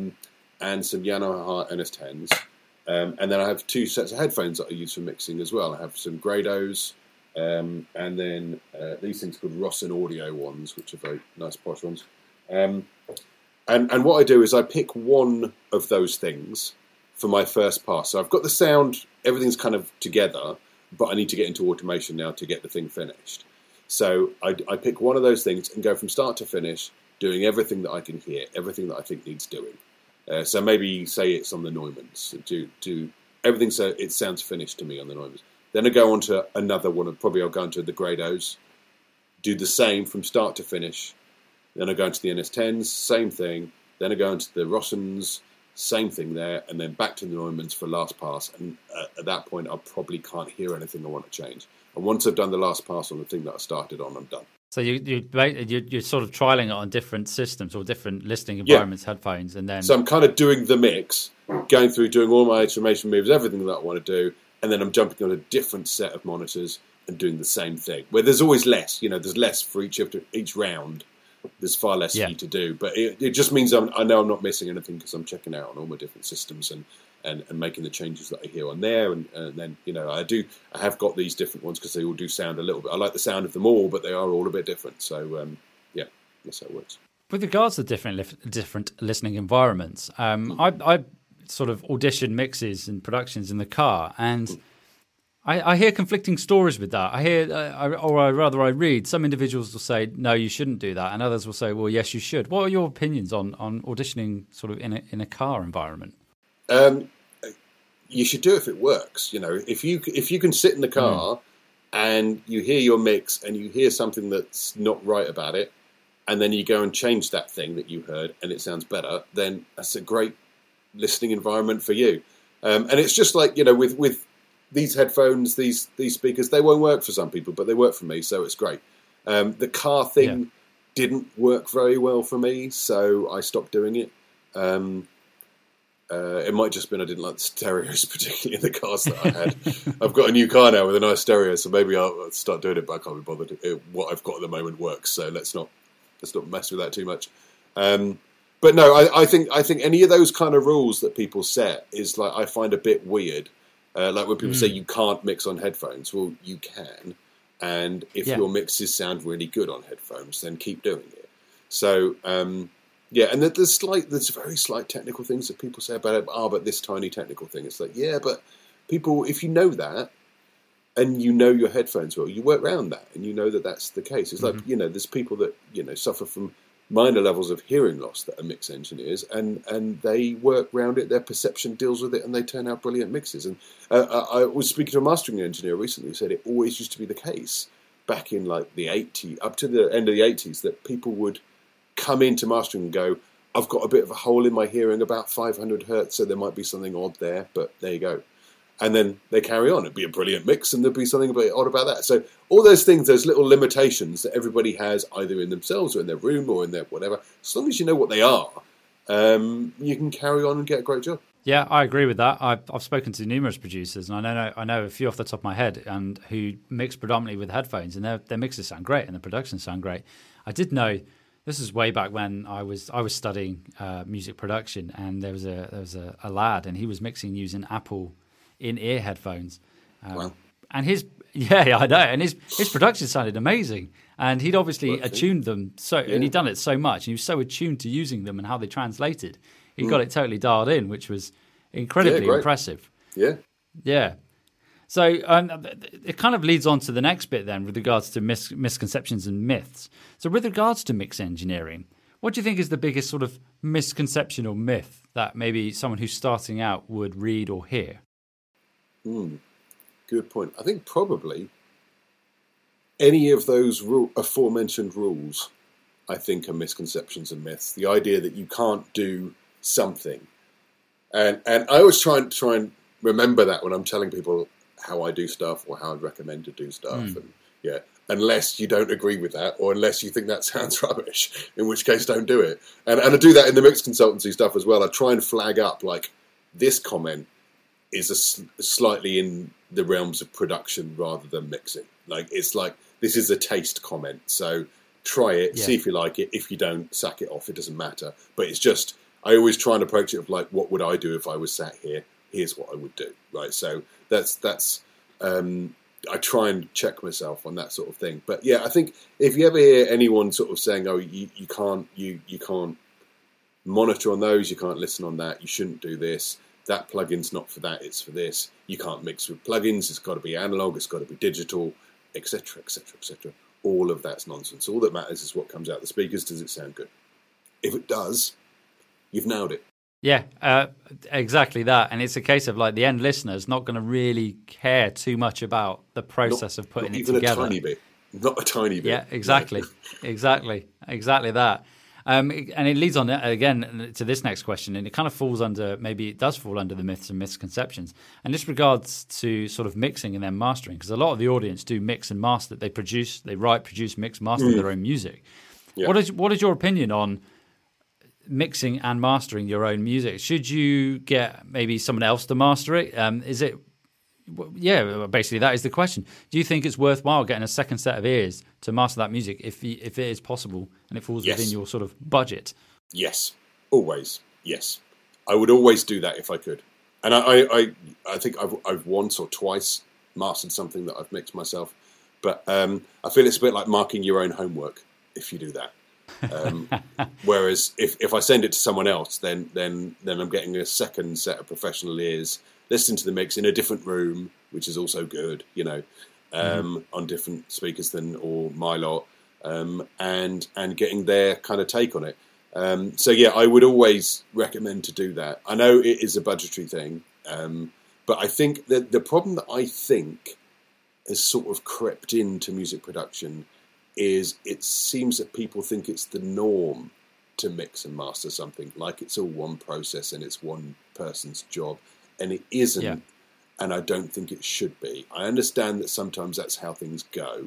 And some Yamaha NS10s. And then I have 2 sets of headphones that I use for mixing as well. I have some Grados, and then these things called Rossen Audio ones, which are very nice posh ones. And what I do is I pick one of those things for my first pass. So I've got the sound, everything's kind of together, but I need to get into automation now to get the thing finished. So I pick one of those things and go from start to finish, doing everything that I can hear, everything that I think needs doing. So maybe say it's on the Neumanns. Do everything so it sounds finished to me on the Neumanns. Then I go on to another one. Probably I'll go into the Grados. Do the same from start to finish. Then I go into the NS10s, same thing. Then I go into the Rossens, same thing there. And then back to the Neumanns for last pass. And at that point, I probably can't hear anything I want to change. And once I've done the last pass on the thing that I started on, I'm done. So you're sort of trialing it on different systems or different listening environments, headphones, and then. So I'm kind of doing the mix, going through, doing all my automation moves, everything that I want to do, and then I'm jumping on a different set of monitors and doing the same thing. Where there's always less, there's less for each round. There's far less for you to do, but it just means I know I'm not missing anything because I'm checking out on all my different systems and making the changes that I hear on there, and then I have got these different ones because they all do sound a little bit. I like the sound of them all, but they are all a bit different. So that's how it works. With regards to different listening environments, I sort of audition mixes and productions in the car, and I hear conflicting stories with that. I hear, I read, some individuals will say, no, you shouldn't do that, and others will say, well, yes, you should. What are your opinions on auditioning sort of in a car environment? You should do it if it works. If you can sit in the car and you hear your mix and you hear something that's not right about it, and then you go and change that thing that you heard and it sounds better, then that's a great listening environment for you. And it's just like with these headphones, these speakers, they won't work for some people, but they work for me, so it's great. The car thing didn't work very well for me, so I stopped doing it. It might just been I didn't like the stereos, particularly in the cars that I had. I've got a new car now with a nice stereo, so maybe I'll start doing it, but I can't be bothered. What I've got at the moment works, so let's not mess with that too much. But no, I think any of those kind of rules that people set is like I find a bit weird. Like when people say you can't mix on headphones, well, you can, and if your mixes sound really good on headphones, then keep doing it. So. And there's very slight technical things that people say about it. But this tiny technical thing. It's like, but people, if you know that, and you know your headphones well, you work around that, and you know that that's the case. It's like, there's people that, suffer from minor levels of hearing loss that are mix engineers, and they work around it, their perception deals with it, and they turn out brilliant mixes. And I was speaking to a mastering engineer recently who said it always used to be the case back in like the 80s, up to the end of the 80s, that people would come into mastering and go, I've got a bit of a hole in my hearing about 500 hertz, so there might be something odd there, but there you go. And then they carry on. It'd be a brilliant mix, and there'd be something a bit odd about that. So all those things, those little limitations that everybody has either in themselves or in their room or in their whatever, as long as you know what they are, you can carry on and get a great job. Yeah, I agree with that. I've spoken to numerous producers, and I know a few off the top of my head, and who mix predominantly with headphones, and their mixes sound great, and the productions sound great. I did know. This is way back when I was studying music production, and there was a lad, and he was mixing using Apple in-ear headphones. Wow. And I know. And his production sounded amazing. And he'd obviously attuned them and he'd done it so much. And he was so attuned to using them and how they translated. He got it totally dialed in, which was incredibly impressive. Yeah. Yeah. So it kind of leads on to the next bit then with regards to misconceptions and myths. So with regards to mix engineering, what do you think is the biggest sort of misconception or myth that maybe someone who's starting out would read or hear? Good point. I think probably any of those aforementioned rules, I think, are misconceptions and myths. The idea that you can't do something. And I always try and remember that when I'm telling people how I do stuff or how I'd recommend to do stuff. And unless you don't agree with that or unless you think that sounds rubbish, in which case don't do it. And I do that in the mixed consultancy stuff as well. I try and flag up, like, this comment is slightly in the realms of production rather than mixing. Like, it's like, this is a taste comment. So try it, see if you like it. If you don't, sack it off. It doesn't matter. But it's just, I always try and approach it of like, what would I do if I was sat here? Here's what I would do, right? So that's I try and check myself on that sort of thing. But yeah, I think if you ever hear anyone sort of saying, "Oh, you can't monitor on those, you can't listen on that, you shouldn't do this. That plugin's not for that, it's for this. You can't mix with plugins. It's got to be analog. It's got to be digital, etc., etc., etc." All of that's nonsense. All that matters is what comes out the speakers. Does it sound good? If it does, you've nailed it. Yeah, exactly that. And it's a case of like the end listener's not going to really care too much about the process of putting it together. Not even a tiny bit. Not a tiny bit. Yeah, exactly. No. Exactly that. And it leads on again to this next question, and it kind of falls under, maybe it does fall under the myths and misconceptions. And this regards to sort of mixing and then mastering, because a lot of the audience do mix and master. They write, produce, mix, master their own music. Yeah. What is your opinion on mixing and mastering your own music? Should you get maybe someone else to master it? Basically that is the question. Do you think it's worthwhile getting a second set of ears to master that music if it is possible and it falls within your sort of budget? Yes, always. Yes, I would always do that if I could. And I think I've once or twice mastered something that I've mixed myself, but I feel it's a bit like marking your own homework if you do that. Whereas if I send it to someone else, then I'm getting a second set of professional ears listening to the mix in a different room, which is also good, on different speakers or my lot, and getting their kind of take on it. So yeah, I would always recommend to do that. I know it is a budgetary thing, but I think that the problem that I think has sort of crept into music production is it seems that people think it's the norm to mix and master something, like it's all one process and it's one person's job, and it isn't, and I don't think it should be. I understand that sometimes that's how things go,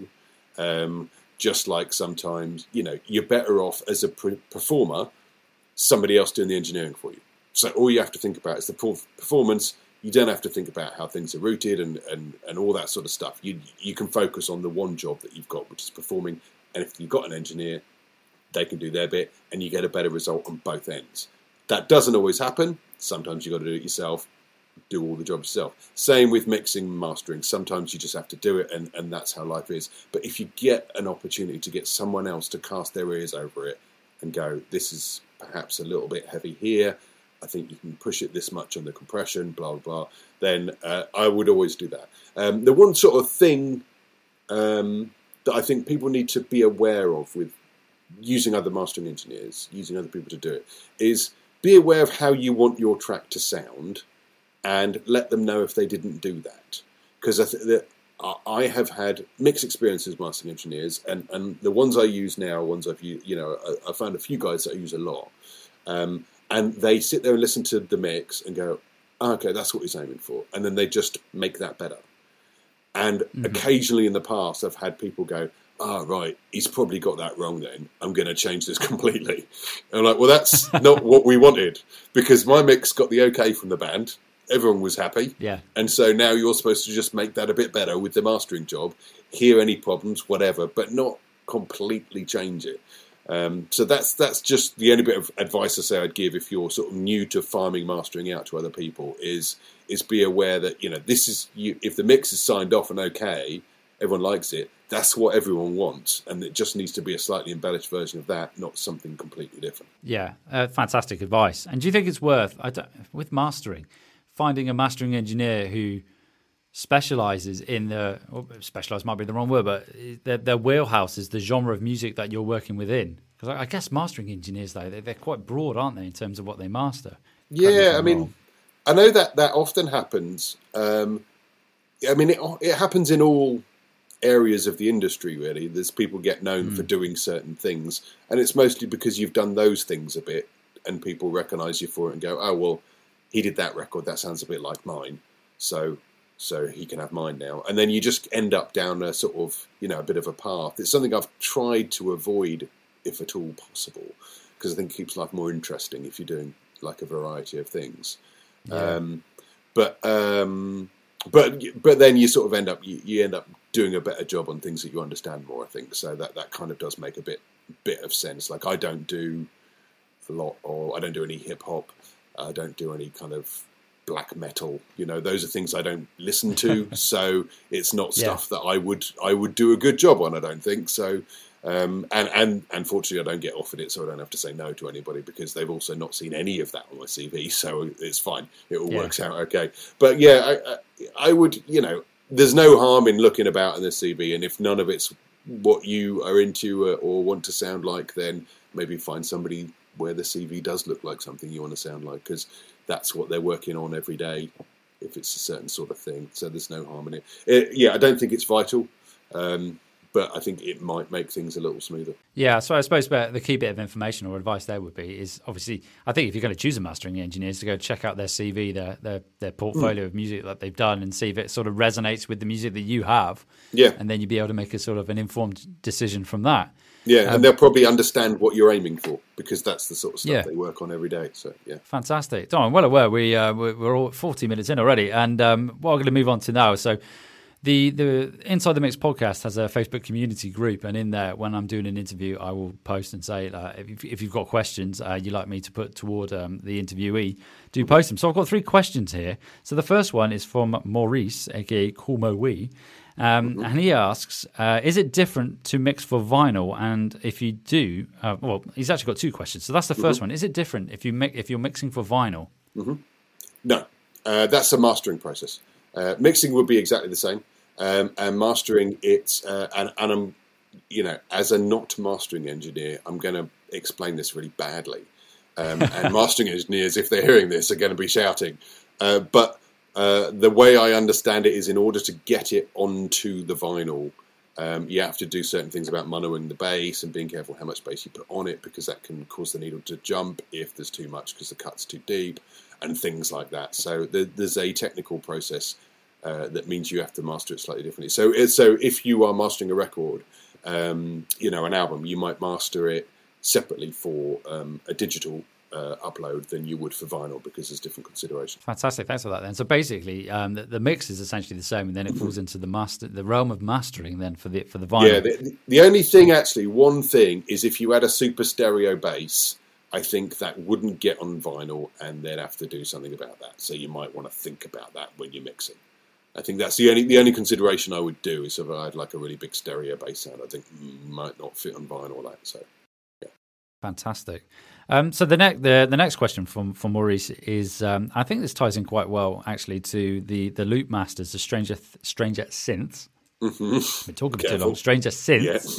just like sometimes, you're better off as a performer, somebody else doing the engineering for you. So all you have to think about is the performance. You don't have to think about how things are routed and all that sort of stuff. You can focus on the one job that you've got, which is performing. And if you've got an engineer, they can do their bit and you get a better result on both ends. That doesn't always happen. Sometimes you've got to do it yourself, do all the jobs yourself. Same with mixing and mastering. Sometimes you just have to do it and that's how life is. But if you get an opportunity to get someone else to cast their ears over it and go, this is perhaps a little bit heavy here, I think you can push it this much on the compression, blah, blah, blah, then I would always do that. The one sort of thing that I think people need to be aware of with using other mastering engineers, using other people to do it, is be aware of how you want your track to sound and let them know if they didn't do that. Because I have had mixed experiences mastering engineers, and the ones I use now, ones I've used, I found a few guys that I use a lot. And they sit there and listen to the mix and go, okay, that's what he's aiming for. And then they just make that better. And occasionally in the past, I've had people go, right, he's probably got that wrong then. I'm going to change this completely. And I'm like, well, that's not what we wanted. Because my mix got the okay from the band. Everyone was happy. Yeah. And so now you're supposed to just make that a bit better with the mastering job. Hear any problems, whatever, but not completely change it. So that's just the only bit of advice I say I'd give if you're sort of new to farming mastering out to other people is be aware that, you know, this is if the mix is signed off and okay, everyone likes it, that's what everyone wants, and it just needs to be a slightly embellished version of that, not something completely different. Yeah, fantastic advice. And do you think it's worth, with mastering, finding a mastering engineer who specializes in specialize might be the wrong word, but their wheelhouse is the genre of music that you're working within? Because I guess mastering engineers, though, they're quite broad, aren't they, in terms of what they master? Yeah, I mean, I know that often happens. I mean, it happens in all areas of the industry, really. There's people get known for doing certain things, and it's mostly because you've done those things a bit, and people recognise you for it and go, oh, well, he did that record, that sounds a bit like mine, so he can have mine now. And then you just end up down a sort of, you know, a bit of a path. It's something I've tried to avoid, if at all possible, because I think it keeps life more interesting if you're doing like a variety of things. Yeah. But then you sort of end up doing a better job on things that you understand more, I think. So that kind of does make a bit of sense. Like, I don't do a lot, or I don't do any hip hop. I don't do any kind of black metal. You know, those are things I don't listen to. So it's not stuff that I would do a good job on, I don't think. So and unfortunately I don't get offered it, so I don't have to say no to anybody, because they've also not seen any of that on my CV, so it's fine. It all works out okay. But yeah, I would, you know, there's no harm in looking about in the CV, and if none of it's what you are into or want to sound like, then maybe find somebody where the CV does look like something you want to sound like, because that's what they're working on every day, if it's a certain sort of thing. So there's no harm in it. Yeah, I don't think it's vital, but I think it might make things a little smoother. Yeah, so I suppose the key bit of information or advice there would be is, obviously, I think if you're going to choose a mastering engineer, is to go check out their CV, their portfolio of music that they've done, and see if it sort of resonates with the music that you have. Yeah. And then you'd be able to make a sort of an informed decision from that. Yeah, and they'll probably understand what you're aiming for, because that's the sort of stuff they work on every day. So, yeah. Fantastic. Tom, I'm well aware we're all 40 minutes in already, and what I'm going to move on to now. So the Inside the Mix podcast has a Facebook community group, and in there, when I'm doing an interview, I will post and say, if you've got questions you'd like me to put toward the interviewee, do post them. So I've got 3 questions here. So the first one is from Maurice, aka Cormo Wee. And he asks, is it different to mix for vinyl? And if you do, well, he's actually got 2 questions. So that's the first one. Is it different if you're mixing for vinyl? No, that's a mastering process. Mixing would be exactly the same, and mastering and I'm, you know, as a not mastering engineer, I'm going to explain this really badly, and mastering engineers, if they're hearing this, are going to be shouting, but. The way I understand it is, in order to get it onto the vinyl, you have to do certain things about monoing the bass and being careful how much bass you put on it, because that can cause the needle to jump if there's too much, because the cut's too deep, and things like that. So there's a technical process that means you have to master it slightly differently. So if you are mastering a record, you know, an album, you might master it separately for a digital upload than you would for vinyl, because there's different considerations. Fantastic, thanks for that then. So basically the mix is essentially the same, and then it falls into the realm of mastering then for the vinyl. Yeah, the only thing, actually, one thing is, if you had a super stereo bass, I think that wouldn't get on vinyl, and they'd have to do something about that. So you might want to think about that when you're mixing. I think that's the only consideration I would do, is if I had like a really big stereo bass sound, I think might not fit on vinyl. So yeah. Fantastic. So the next question from Maurice is, I think this ties in quite well actually to the Loop Masters, the Stranger Synths. We're talking for too long. Stranger Synths,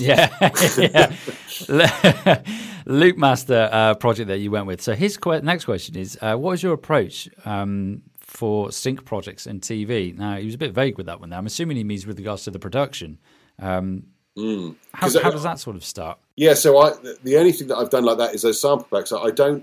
yeah. Loop Master project that you went with. So his next question is, what was your approach for sync projects and TV? Now, he was a bit vague with that one. There, I'm assuming he means with regards to the production. How does that sort of start? Yeah, so the only thing that I've done like that is those sample packs. I don't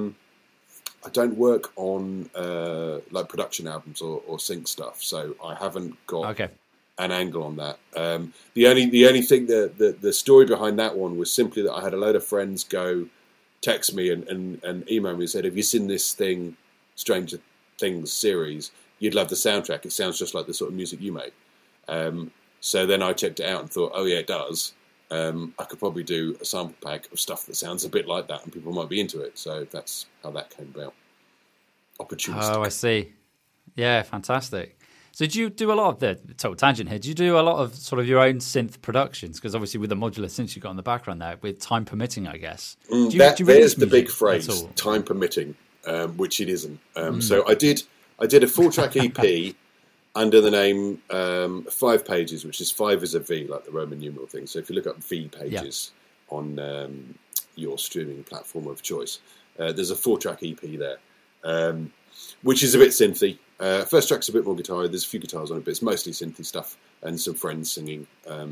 work on like production albums or sync stuff, so I haven't got an angle on that. The only thing, the story behind that one was simply that I had a load of friends text me and email me and said, "Have you seen this thing, Stranger Things series? You'd love the soundtrack. It sounds just like the sort of music you make." So then I checked it out and thought, oh yeah, it does. I could probably do a sample pack of stuff that sounds a bit like that, and people might be into it. So that's how that came about. Opportunistic. Oh, I see. Yeah, fantastic. So do you do a lot of the total tangent here? Do you do a lot of sort of your own synth productions? Because obviously with the modular synths you've got in the background there, with time permitting, I guess. There's the big phrase, time permitting, which it isn't. So I did a 4-track EP under the name 5 Pages, which is 5 is a V, like the Roman numeral thing. So if you look up V Pages on your streaming platform of choice, there's a 4-track EP there, which is a bit synthy. First track's a bit more guitar. There's a few guitars on it, but it's mostly synthy stuff and some friends singing.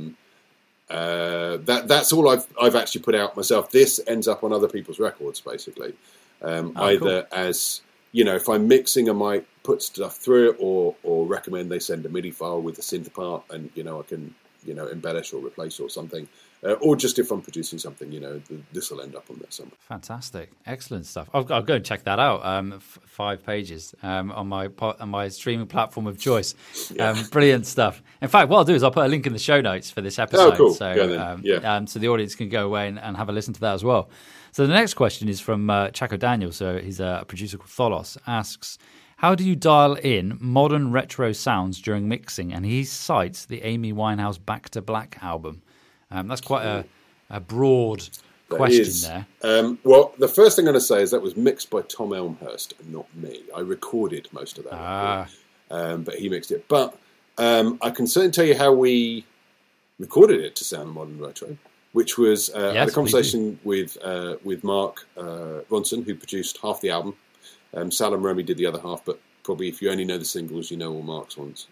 That's all I've actually put out myself. This ends up on other people's records, basically. Either cool. As if I'm mixing, I might put stuff through it, or recommend they send a MIDI file with the synth part, and I can embellish or replace or something. Or just if I'm producing something, this will end up on there somewhere. Fantastic, excellent stuff. I'll go and check that out. 5 Pages on my streaming platform of choice. Brilliant stuff. In fact, what I'll do is I'll put a link in the show notes for this episode. Oh, cool. So, so the audience can go away and have a listen to that as well. So the next question is from Chaco Daniel. So he's a producer called Tholos. Asks, how do you dial in modern retro sounds during mixing? And he cites the Amy Winehouse Back to Black album. That's quite a broad question there. Well, the first thing I'm going to say is that was mixed by Tom Elmhurst and not me. I recorded most of that, but he mixed it. But I can certainly tell you how we recorded it to sound modern retro, which was I had a conversation with Mark Ronson, who produced half the album. Salam Remy did the other half, but probably if you only know the singles, you know all Mark's ones.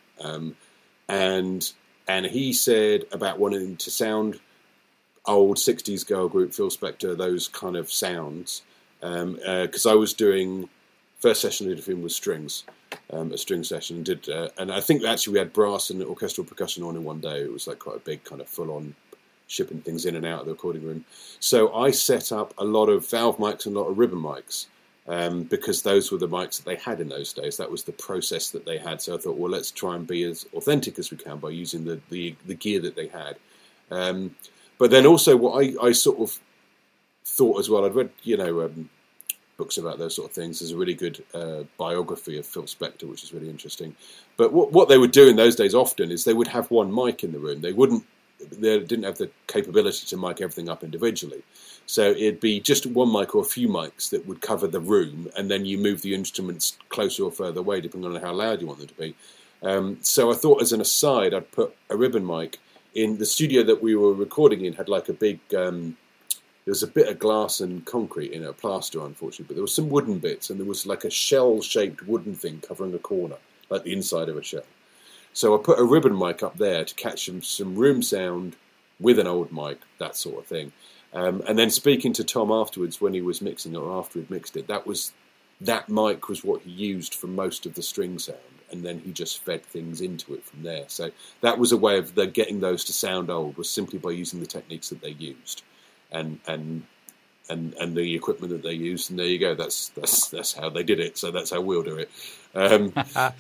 And he said about wanting to sound old 60s girl group, Phil Spector, those kind of sounds. Because I was doing, first session I did a film with strings, a string session, and I think actually we had brass and orchestral percussion on in one day. It was like quite a big kind of full-on shipping things in and out of the recording room. So I set up a lot of valve mics and a lot of ribbon mics. Because those were the mics that they had in those days. That was the process that they had. So I thought, well, let's try and be as authentic as we can by using the gear that they had. But then also what I sort of thought as well, I'd read, books about those sort of things. There's a really good biography of Phil Spector, which is really interesting. But what they would do in those days often is they would have one mic in the room. They didn't have the capability to mic everything up individually. So it'd be just one mic or a few mics that would cover the room, and then you move the instruments closer or further away, depending on how loud you want them to be. So I thought, as an aside, I'd put a ribbon mic in the studio that we were recording in. Had like a big, there was a bit of glass and concrete in it, plaster, unfortunately, but there was some wooden bits, and there was like a shell-shaped wooden thing covering a corner, like the inside of a shell. So I put a ribbon mic up there to catch some room sound with an old mic, that sort of thing. And then speaking to Tom afterwards, when he was mixing it or after he'd mixed it, that mic was what he used for most of the string sound, and then he just fed things into it from there. So that was a way of getting those to sound old, was simply by using the techniques that they used, and the equipment that they used. And there you go. That's how they did it. So that's how we'll do it.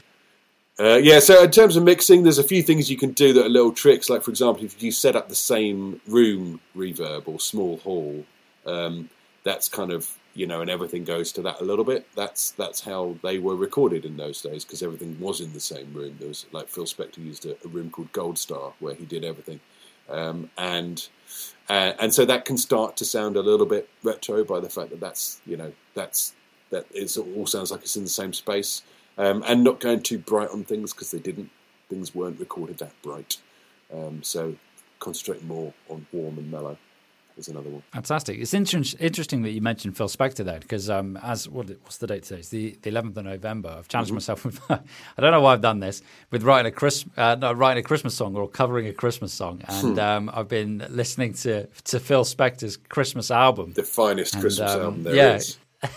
So in terms of mixing, there's a few things you can do that are little tricks. Like, for example, if you set up the same room reverb or small hall, that's kind of, and everything goes to that a little bit. That's how they were recorded in those days, because everything was in the same room. There was, like, Phil Spector used a room called Gold Star where he did everything. And so that can start to sound a little bit retro by the fact that that it all sounds like it's in the same space. And not going too bright on things, because things weren't recorded that bright. So concentrating more on warm and mellow is another one. Fantastic. It's interesting that you mentioned Phil Spector there, because what's the date today? It's the 11th of November. I've challenged myself with, I don't know why I've done this, with writing a Christmas song or covering a Christmas song. And I've been listening to Phil Spector's Christmas album. The finest Christmas album there is.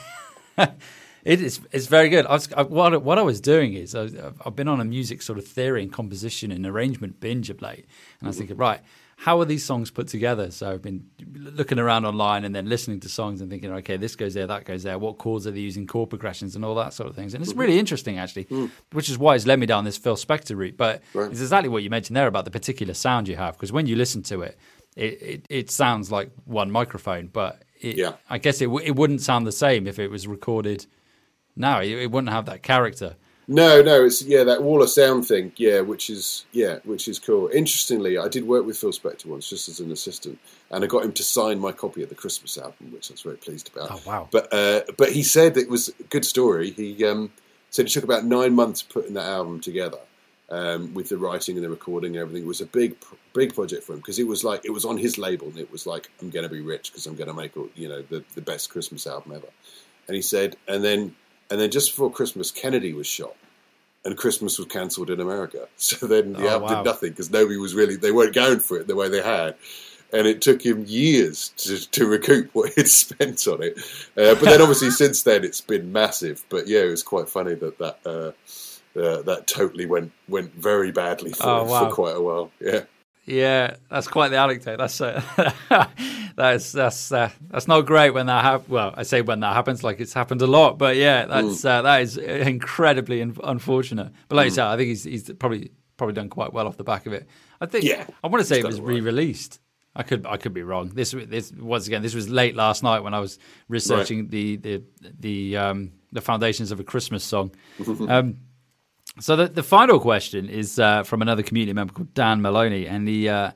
It's very good. What I was doing is I've been on a music sort of theory and composition and arrangement binge of late, and I was thinking, right, how are these songs put together? So I've been looking around online and then listening to songs and thinking, okay, this goes there, that goes there. What chords are they using? Chord progressions and all that sort of things. And it's really interesting, actually, which is why it's led me down this Phil Spector route. But it's exactly what you mentioned there about the particular sound you have, because when you listen to it, it sounds like one microphone, but I guess it wouldn't sound the same if it was recorded now. It wouldn't have that character. No, it's that wall of sound thing, which is cool. Interestingly, I did work with Phil Spector once, just as an assistant, and I got him to sign my copy of the Christmas album, which I was very pleased about. Oh wow! But he said it was a good story. He said it took about 9 months putting that album together, with the writing and the recording and everything. It was a big project for him because it was on his label, and it was like, I'm going to be rich because I'm going to make the best Christmas album ever. And he said, and then just before Christmas, Kennedy was shot, and Christmas was cancelled in America. So then the album did nothing because they weren't going for it the way they had. And it took him years to recoup what he'd spent on it. But then obviously since then it's been massive. But it was quite funny that totally went very badly for quite a while. Yeah, that's quite the anecdote. That's not great when that happens. Well, I say when that happens, like it's happened a lot. But that is incredibly unfortunate. But like you said, I think he's probably done quite well off the back of it. I think I want to say it was re-released. I could be wrong. This once again, this was late last night when I was researching the foundations of a Christmas song. So the final question is from another community member called Dan Maloney, and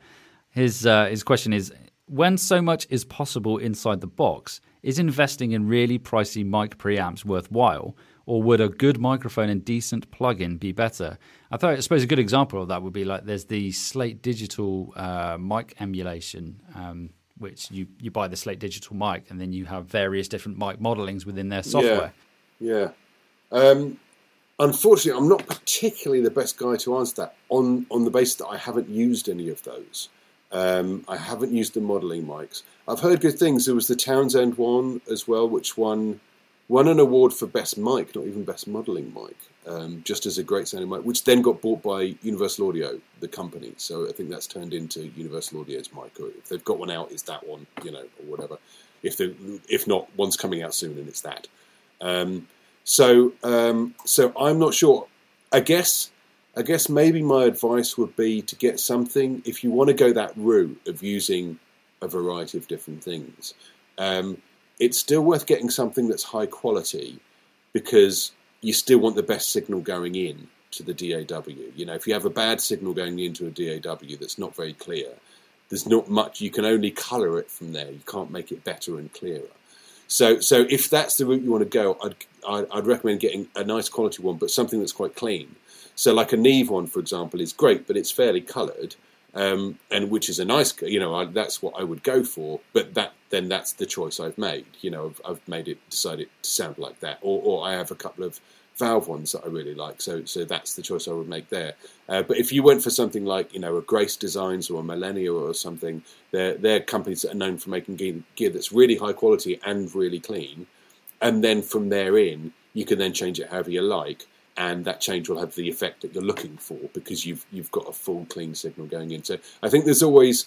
his question is: when so much is possible inside the box, is investing in really pricey mic preamps worthwhile, or would a good microphone and decent plug-in be better? I suppose a good example of that would be like there's the Slate Digital mic emulation, which you buy the Slate Digital mic, and then you have various different mic modelings within their software. Yeah. Unfortunately, I'm not particularly the best guy to answer that on the basis that I haven't used any of those. I haven't used the modelling mics. I've heard good things. There was the Townsend one as well, which won an award for best mic, not even best modelling mic, just as a great sounding mic, which then got bought by Universal Audio, the company. So I think that's turned into Universal Audio's mic, or if they've got one out, it's that one, or whatever. If not, one's coming out soon, and it's that. So I'm not sure. I guess maybe my advice would be to get something, if you want to go that route of using a variety of different things. It's still worth getting something that's high quality, because you still want the best signal going in to the DAW. If you have a bad signal going into a DAW that's not very clear, there's not much. You can only colour it from there. You can't make it better and clearer. So if that's the route you want to go, I'd recommend getting a nice quality one, but something that's quite clean. So like a Neve one, for example, is great, but it's fairly coloured, and which is a nice, that's what I would go for. But that's the choice I've made. I've decided to sound like that, or I have a couple of Valve ones that I really like. So that's the choice I would make there. But if you went for something like a Grace Designs or a Millennia or something, they're companies that are known for making gear that's really high quality and really clean. And then from there in, you can then change it however you like, and that change will have the effect that you're looking for, because you've got a full clean signal going in. So I think there's always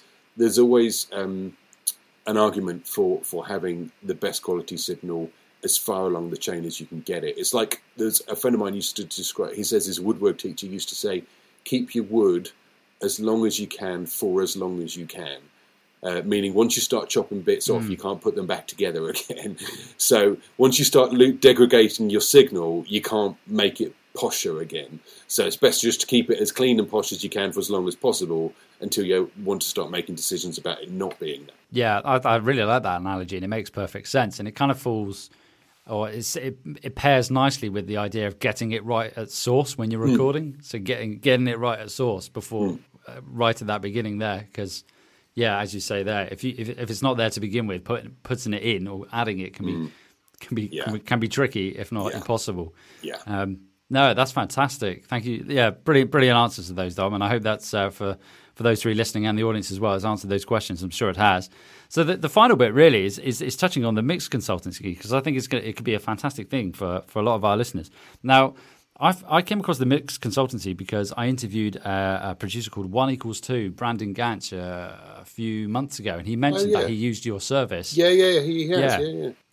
an argument for having the best quality signal as far along the chain as you can get it. It's like, there's a friend of mine used to describe, he says his woodwork teacher used to say, keep your wood as long as you can for as long as you can. Meaning once you start chopping bits off, you can't put them back together again. So once you start degrading your signal, you can't make it posher again. So it's best just to keep it as clean and posh as you can for as long as possible, until you want to start making decisions about it not being that. Yeah, I really like that analogy, and it makes perfect sense. And it kind of falls, or it pairs nicely with the idea of getting it right at source when you're recording. So getting it right at source before right at that beginning there, because yeah, as you say there, if it's not there to begin with, putting it in or adding it can be tricky, if not impossible. Yeah. No, that's fantastic. Thank you. Yeah, brilliant answers to those, Dom. And I hope that's for those three listening and the audience as well has answered those questions. I'm sure it has. So the final bit really is touching on the mix consultancy, because I think it could be a fantastic thing for a lot of our listeners. Now, I came across the Mix Consultancy because I interviewed a producer called 1=2, Brandon Ganch, a few months ago, and he mentioned that he used your service. Yeah, he has.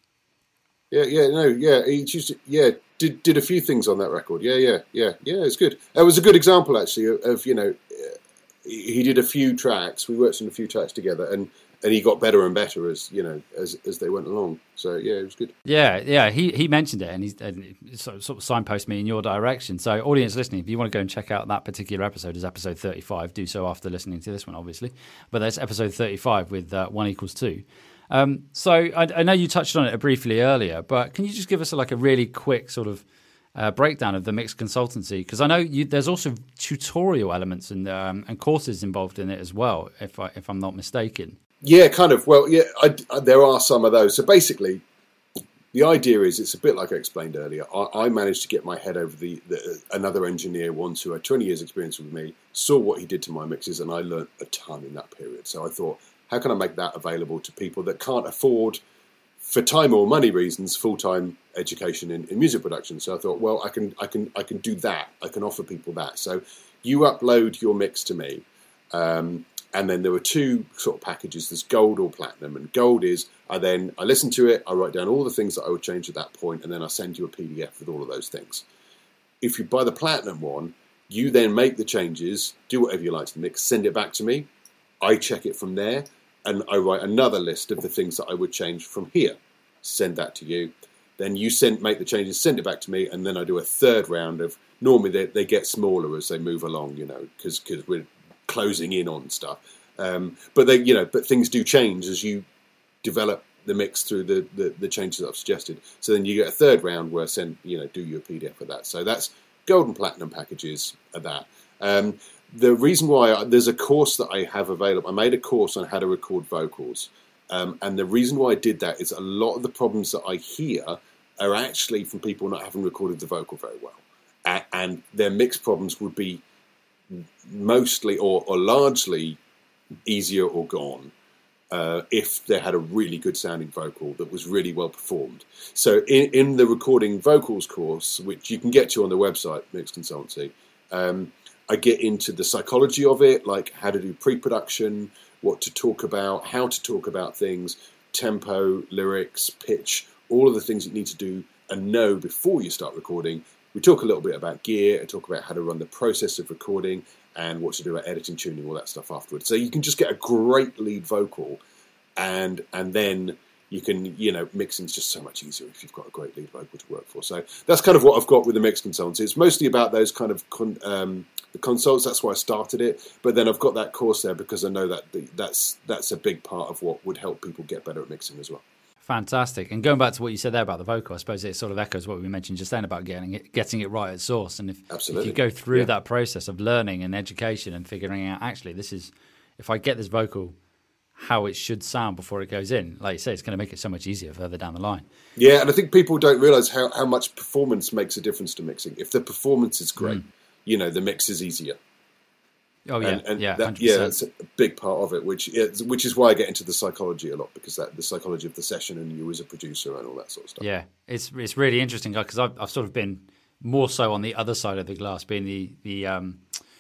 Yeah. He used it. Did a few things on that record. Yeah. It's good. It was a good example actually of he did a few tracks. We worked on a few tracks together, and he got better and better as as they went along. So yeah, it was good. Yeah. He mentioned it, and he sort of signposted me in your direction. So audience listening, if you want to go and check out that particular episode, is episode 35. Do so after listening to this one, obviously. But that's episode 35 with 1 = 2. So I know you touched on it briefly earlier, but can you just give us a really quick sort of breakdown of the mix consultancy? Because I know there's also tutorial elements and courses involved in it as well, if I'm not mistaken. Yeah, kind of. Well, yeah, there are some of those. So basically, the idea is it's a bit like I explained earlier. I managed to get my head over another engineer once who had 20 years experience with me, saw what he did to my mixes, and I learnt a ton in that period. So I thought, how can I make that available to people that can't afford, for time or money reasons, full-time education in music production? So I thought, well, I can do that. I can offer people that. So you upload your mix to me, and then there were two sort of packages. There's gold or platinum, and gold is I listen to it, I write down all the things that I would change at that point, and then I send you a PDF with all of those things. If you buy the platinum one, you then make the changes, do whatever you like to the mix, send it back to me. I check it from there, and I write another list of the things that I would change from here. Send that to you. Then you make the changes, send it back to me, and then I do a third round of. Normally they get smaller as they move along, because we're closing in on stuff. But things do change as you develop the mix through the changes that I've suggested. So then you get a third round where I send, do your PDF of that. So that's gold and platinum packages of that. The reason why there's a course that I have available, I made a course on how to record vocals. And the reason why I did that is a lot of the problems that I hear are actually from people not having recorded the vocal very well. And their mix problems would be mostly or largely easier or gone if they had a really good sounding vocal that was really well performed. So in the recording vocals course, which you can get to on the website, Mix Consultancy, I get into the psychology of it, like how to do pre-production, what to talk about, how to talk about things, tempo, lyrics, pitch, all of the things you need to do and know before you start recording. We talk a little bit about gear, I talk about how to run the process of recording and what to do about editing, tuning, all that stuff afterwards. So you can just get a great lead vocal and then you can, mixing's just so much easier if you've got a great lead vocal to work for. So that's kind of what I've got with the Mix Consultancy. It's mostly about those kind of the consults. That's why I started it. But then I've got that course there because I know that that's a big part of what would help people get better at mixing as well. Fantastic. And going back to what you said there about the vocal, I suppose it sort of echoes what we mentioned just then about getting it right at source. And if you go through that process of learning and education and figuring out, actually, if I get this vocal how it should sound before it goes in, like you say, it's going to make it so much easier further down the line. Yeah, and I think people don't realise how much performance makes a difference to mixing. If the performance is great, the mix is easier. Oh yeah, and that's a big part of it, which is why I get into the psychology a lot, because the psychology of the session and you as a producer and all that sort of stuff. Yeah, it's really interesting because I've sort of been more so on the other side of the glass, being the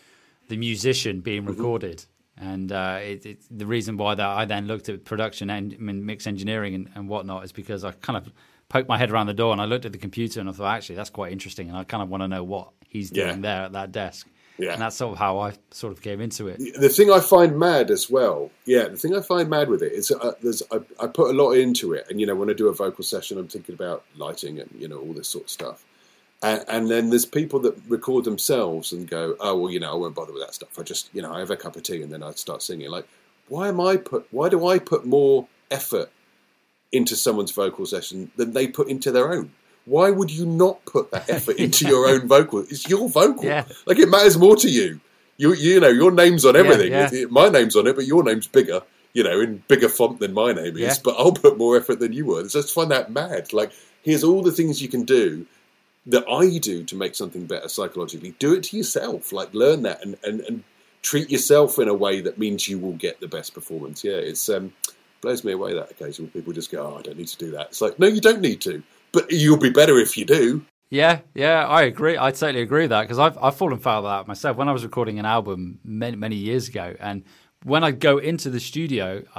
musician being recorded, and the reason why that I then looked at production and mix engineering and whatnot is because I kind of poked my head around the door and I looked at the computer and I thought, actually, that's quite interesting, and I kind of want to know what he's doing there at that desk. Yeah. And that's sort of how I sort of came into it. The thing I find mad as well, the thing I find mad with it is I put a lot into it. And, when I do a vocal session, I'm thinking about lighting and, all this sort of stuff. And then there's people that record themselves and go, oh, well, I won't bother with that stuff. I just, I have a cup of tea and then I start singing. Like, why do I put more effort into someone's vocal session than they put into their own? Why would you not put that effort into your own vocal? It's your vocal. Yeah. Like, it matters more to you. Your name's on everything. Yeah. My name's on it, but your name's bigger, in bigger font than my name is. Yeah. But I'll put more effort than you would. I just find that mad. Like, here's all the things you can do that I do to make something better psychologically. Do it to yourself. Like, learn that and treat yourself in a way that means you will get the best performance. Yeah, it's blows me away that occasion when people just go, oh, I don't need to do that. It's like, no, you don't need to. But you'll be better if you do. Yeah, I agree. I totally agree with that because I've fallen foul of that myself when I was recording an album many years ago. And when I go into the studio, I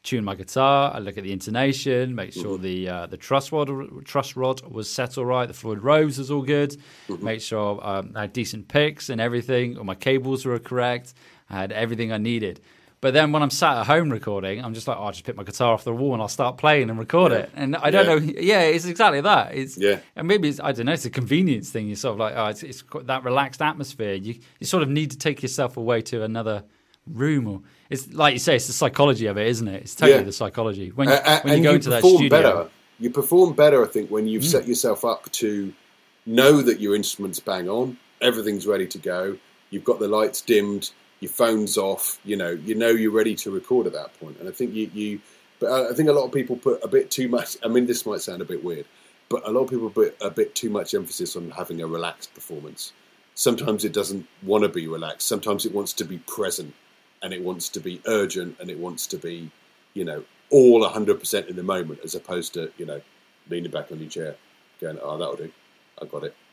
tune my guitar. I look at the intonation, make sure the truss rod was set all right. The Floyd Rose was all good. Make sure I had decent picks and everything. All my cables were correct. I had everything I needed. But then when I'm sat at home recording, I'm just like, I'll just pick my guitar off the wall and I'll start playing and record it. And I don't know. Yeah, it's exactly that. And maybe I don't know. It's a convenience thing. You're sort of like, it's that relaxed atmosphere. You sort of need to take yourself away to another room, or it's like you say, it's the psychology of it, isn't it? It's totally the psychology. When you go into that studio, you perform better. I think when you've set yourself up to know that your instrument's bang on, everything's ready to go. You've got the lights dimmed. Your phone's off, you know you're ready to record at that point. And I think but I think a lot of people put a bit too much. I mean, this might sound a bit weird, but a lot of people put a bit too much emphasis on having a relaxed performance. Sometimes it doesn't want to be relaxed. Sometimes it wants to be present, and it wants to be urgent, and it wants to be, all 100% in the moment, as opposed to, leaning back on your chair, going, "Oh, that'll do. I got it."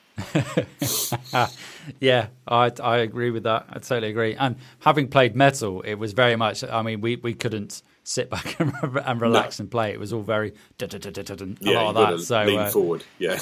Yeah, I agree with that. I totally agree. And having played metal, it was very much, I mean, we couldn't sit back and relax and play. It was all very a lot of that. So lean forward. Yeah,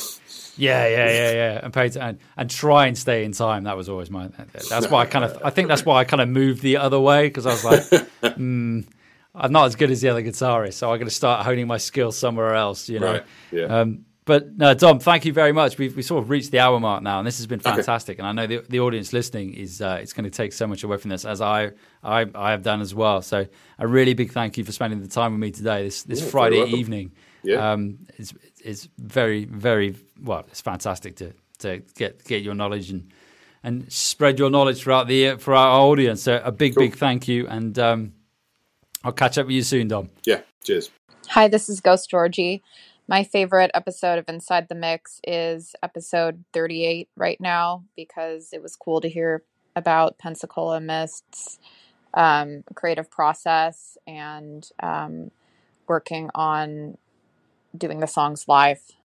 and try and stay in time. That was always that's why I think that's why I kind of moved the other way, because I was like, I'm not as good as the other guitarist, so I'm going to start honing my skills somewhere else. Right. Yeah. But no, Dom, thank you very much. We sort of reached the hour mark now, and this has been fantastic. Okay. And I know the audience listening is it's going to take so much away from this, as I have done as well. So a really big thank you for spending the time with me today, this Friday evening. Yeah. It's very, very, well, it's fantastic to get your knowledge and spread your knowledge for our audience. So a big thank you, and I'll catch up with you soon, Dom. Yeah, cheers. Hi, this is Ghost Georgie. My favorite episode of Inside the Mix is episode 38 right now, because it was cool to hear about Pensacola Mist's creative process and working on doing the songs live.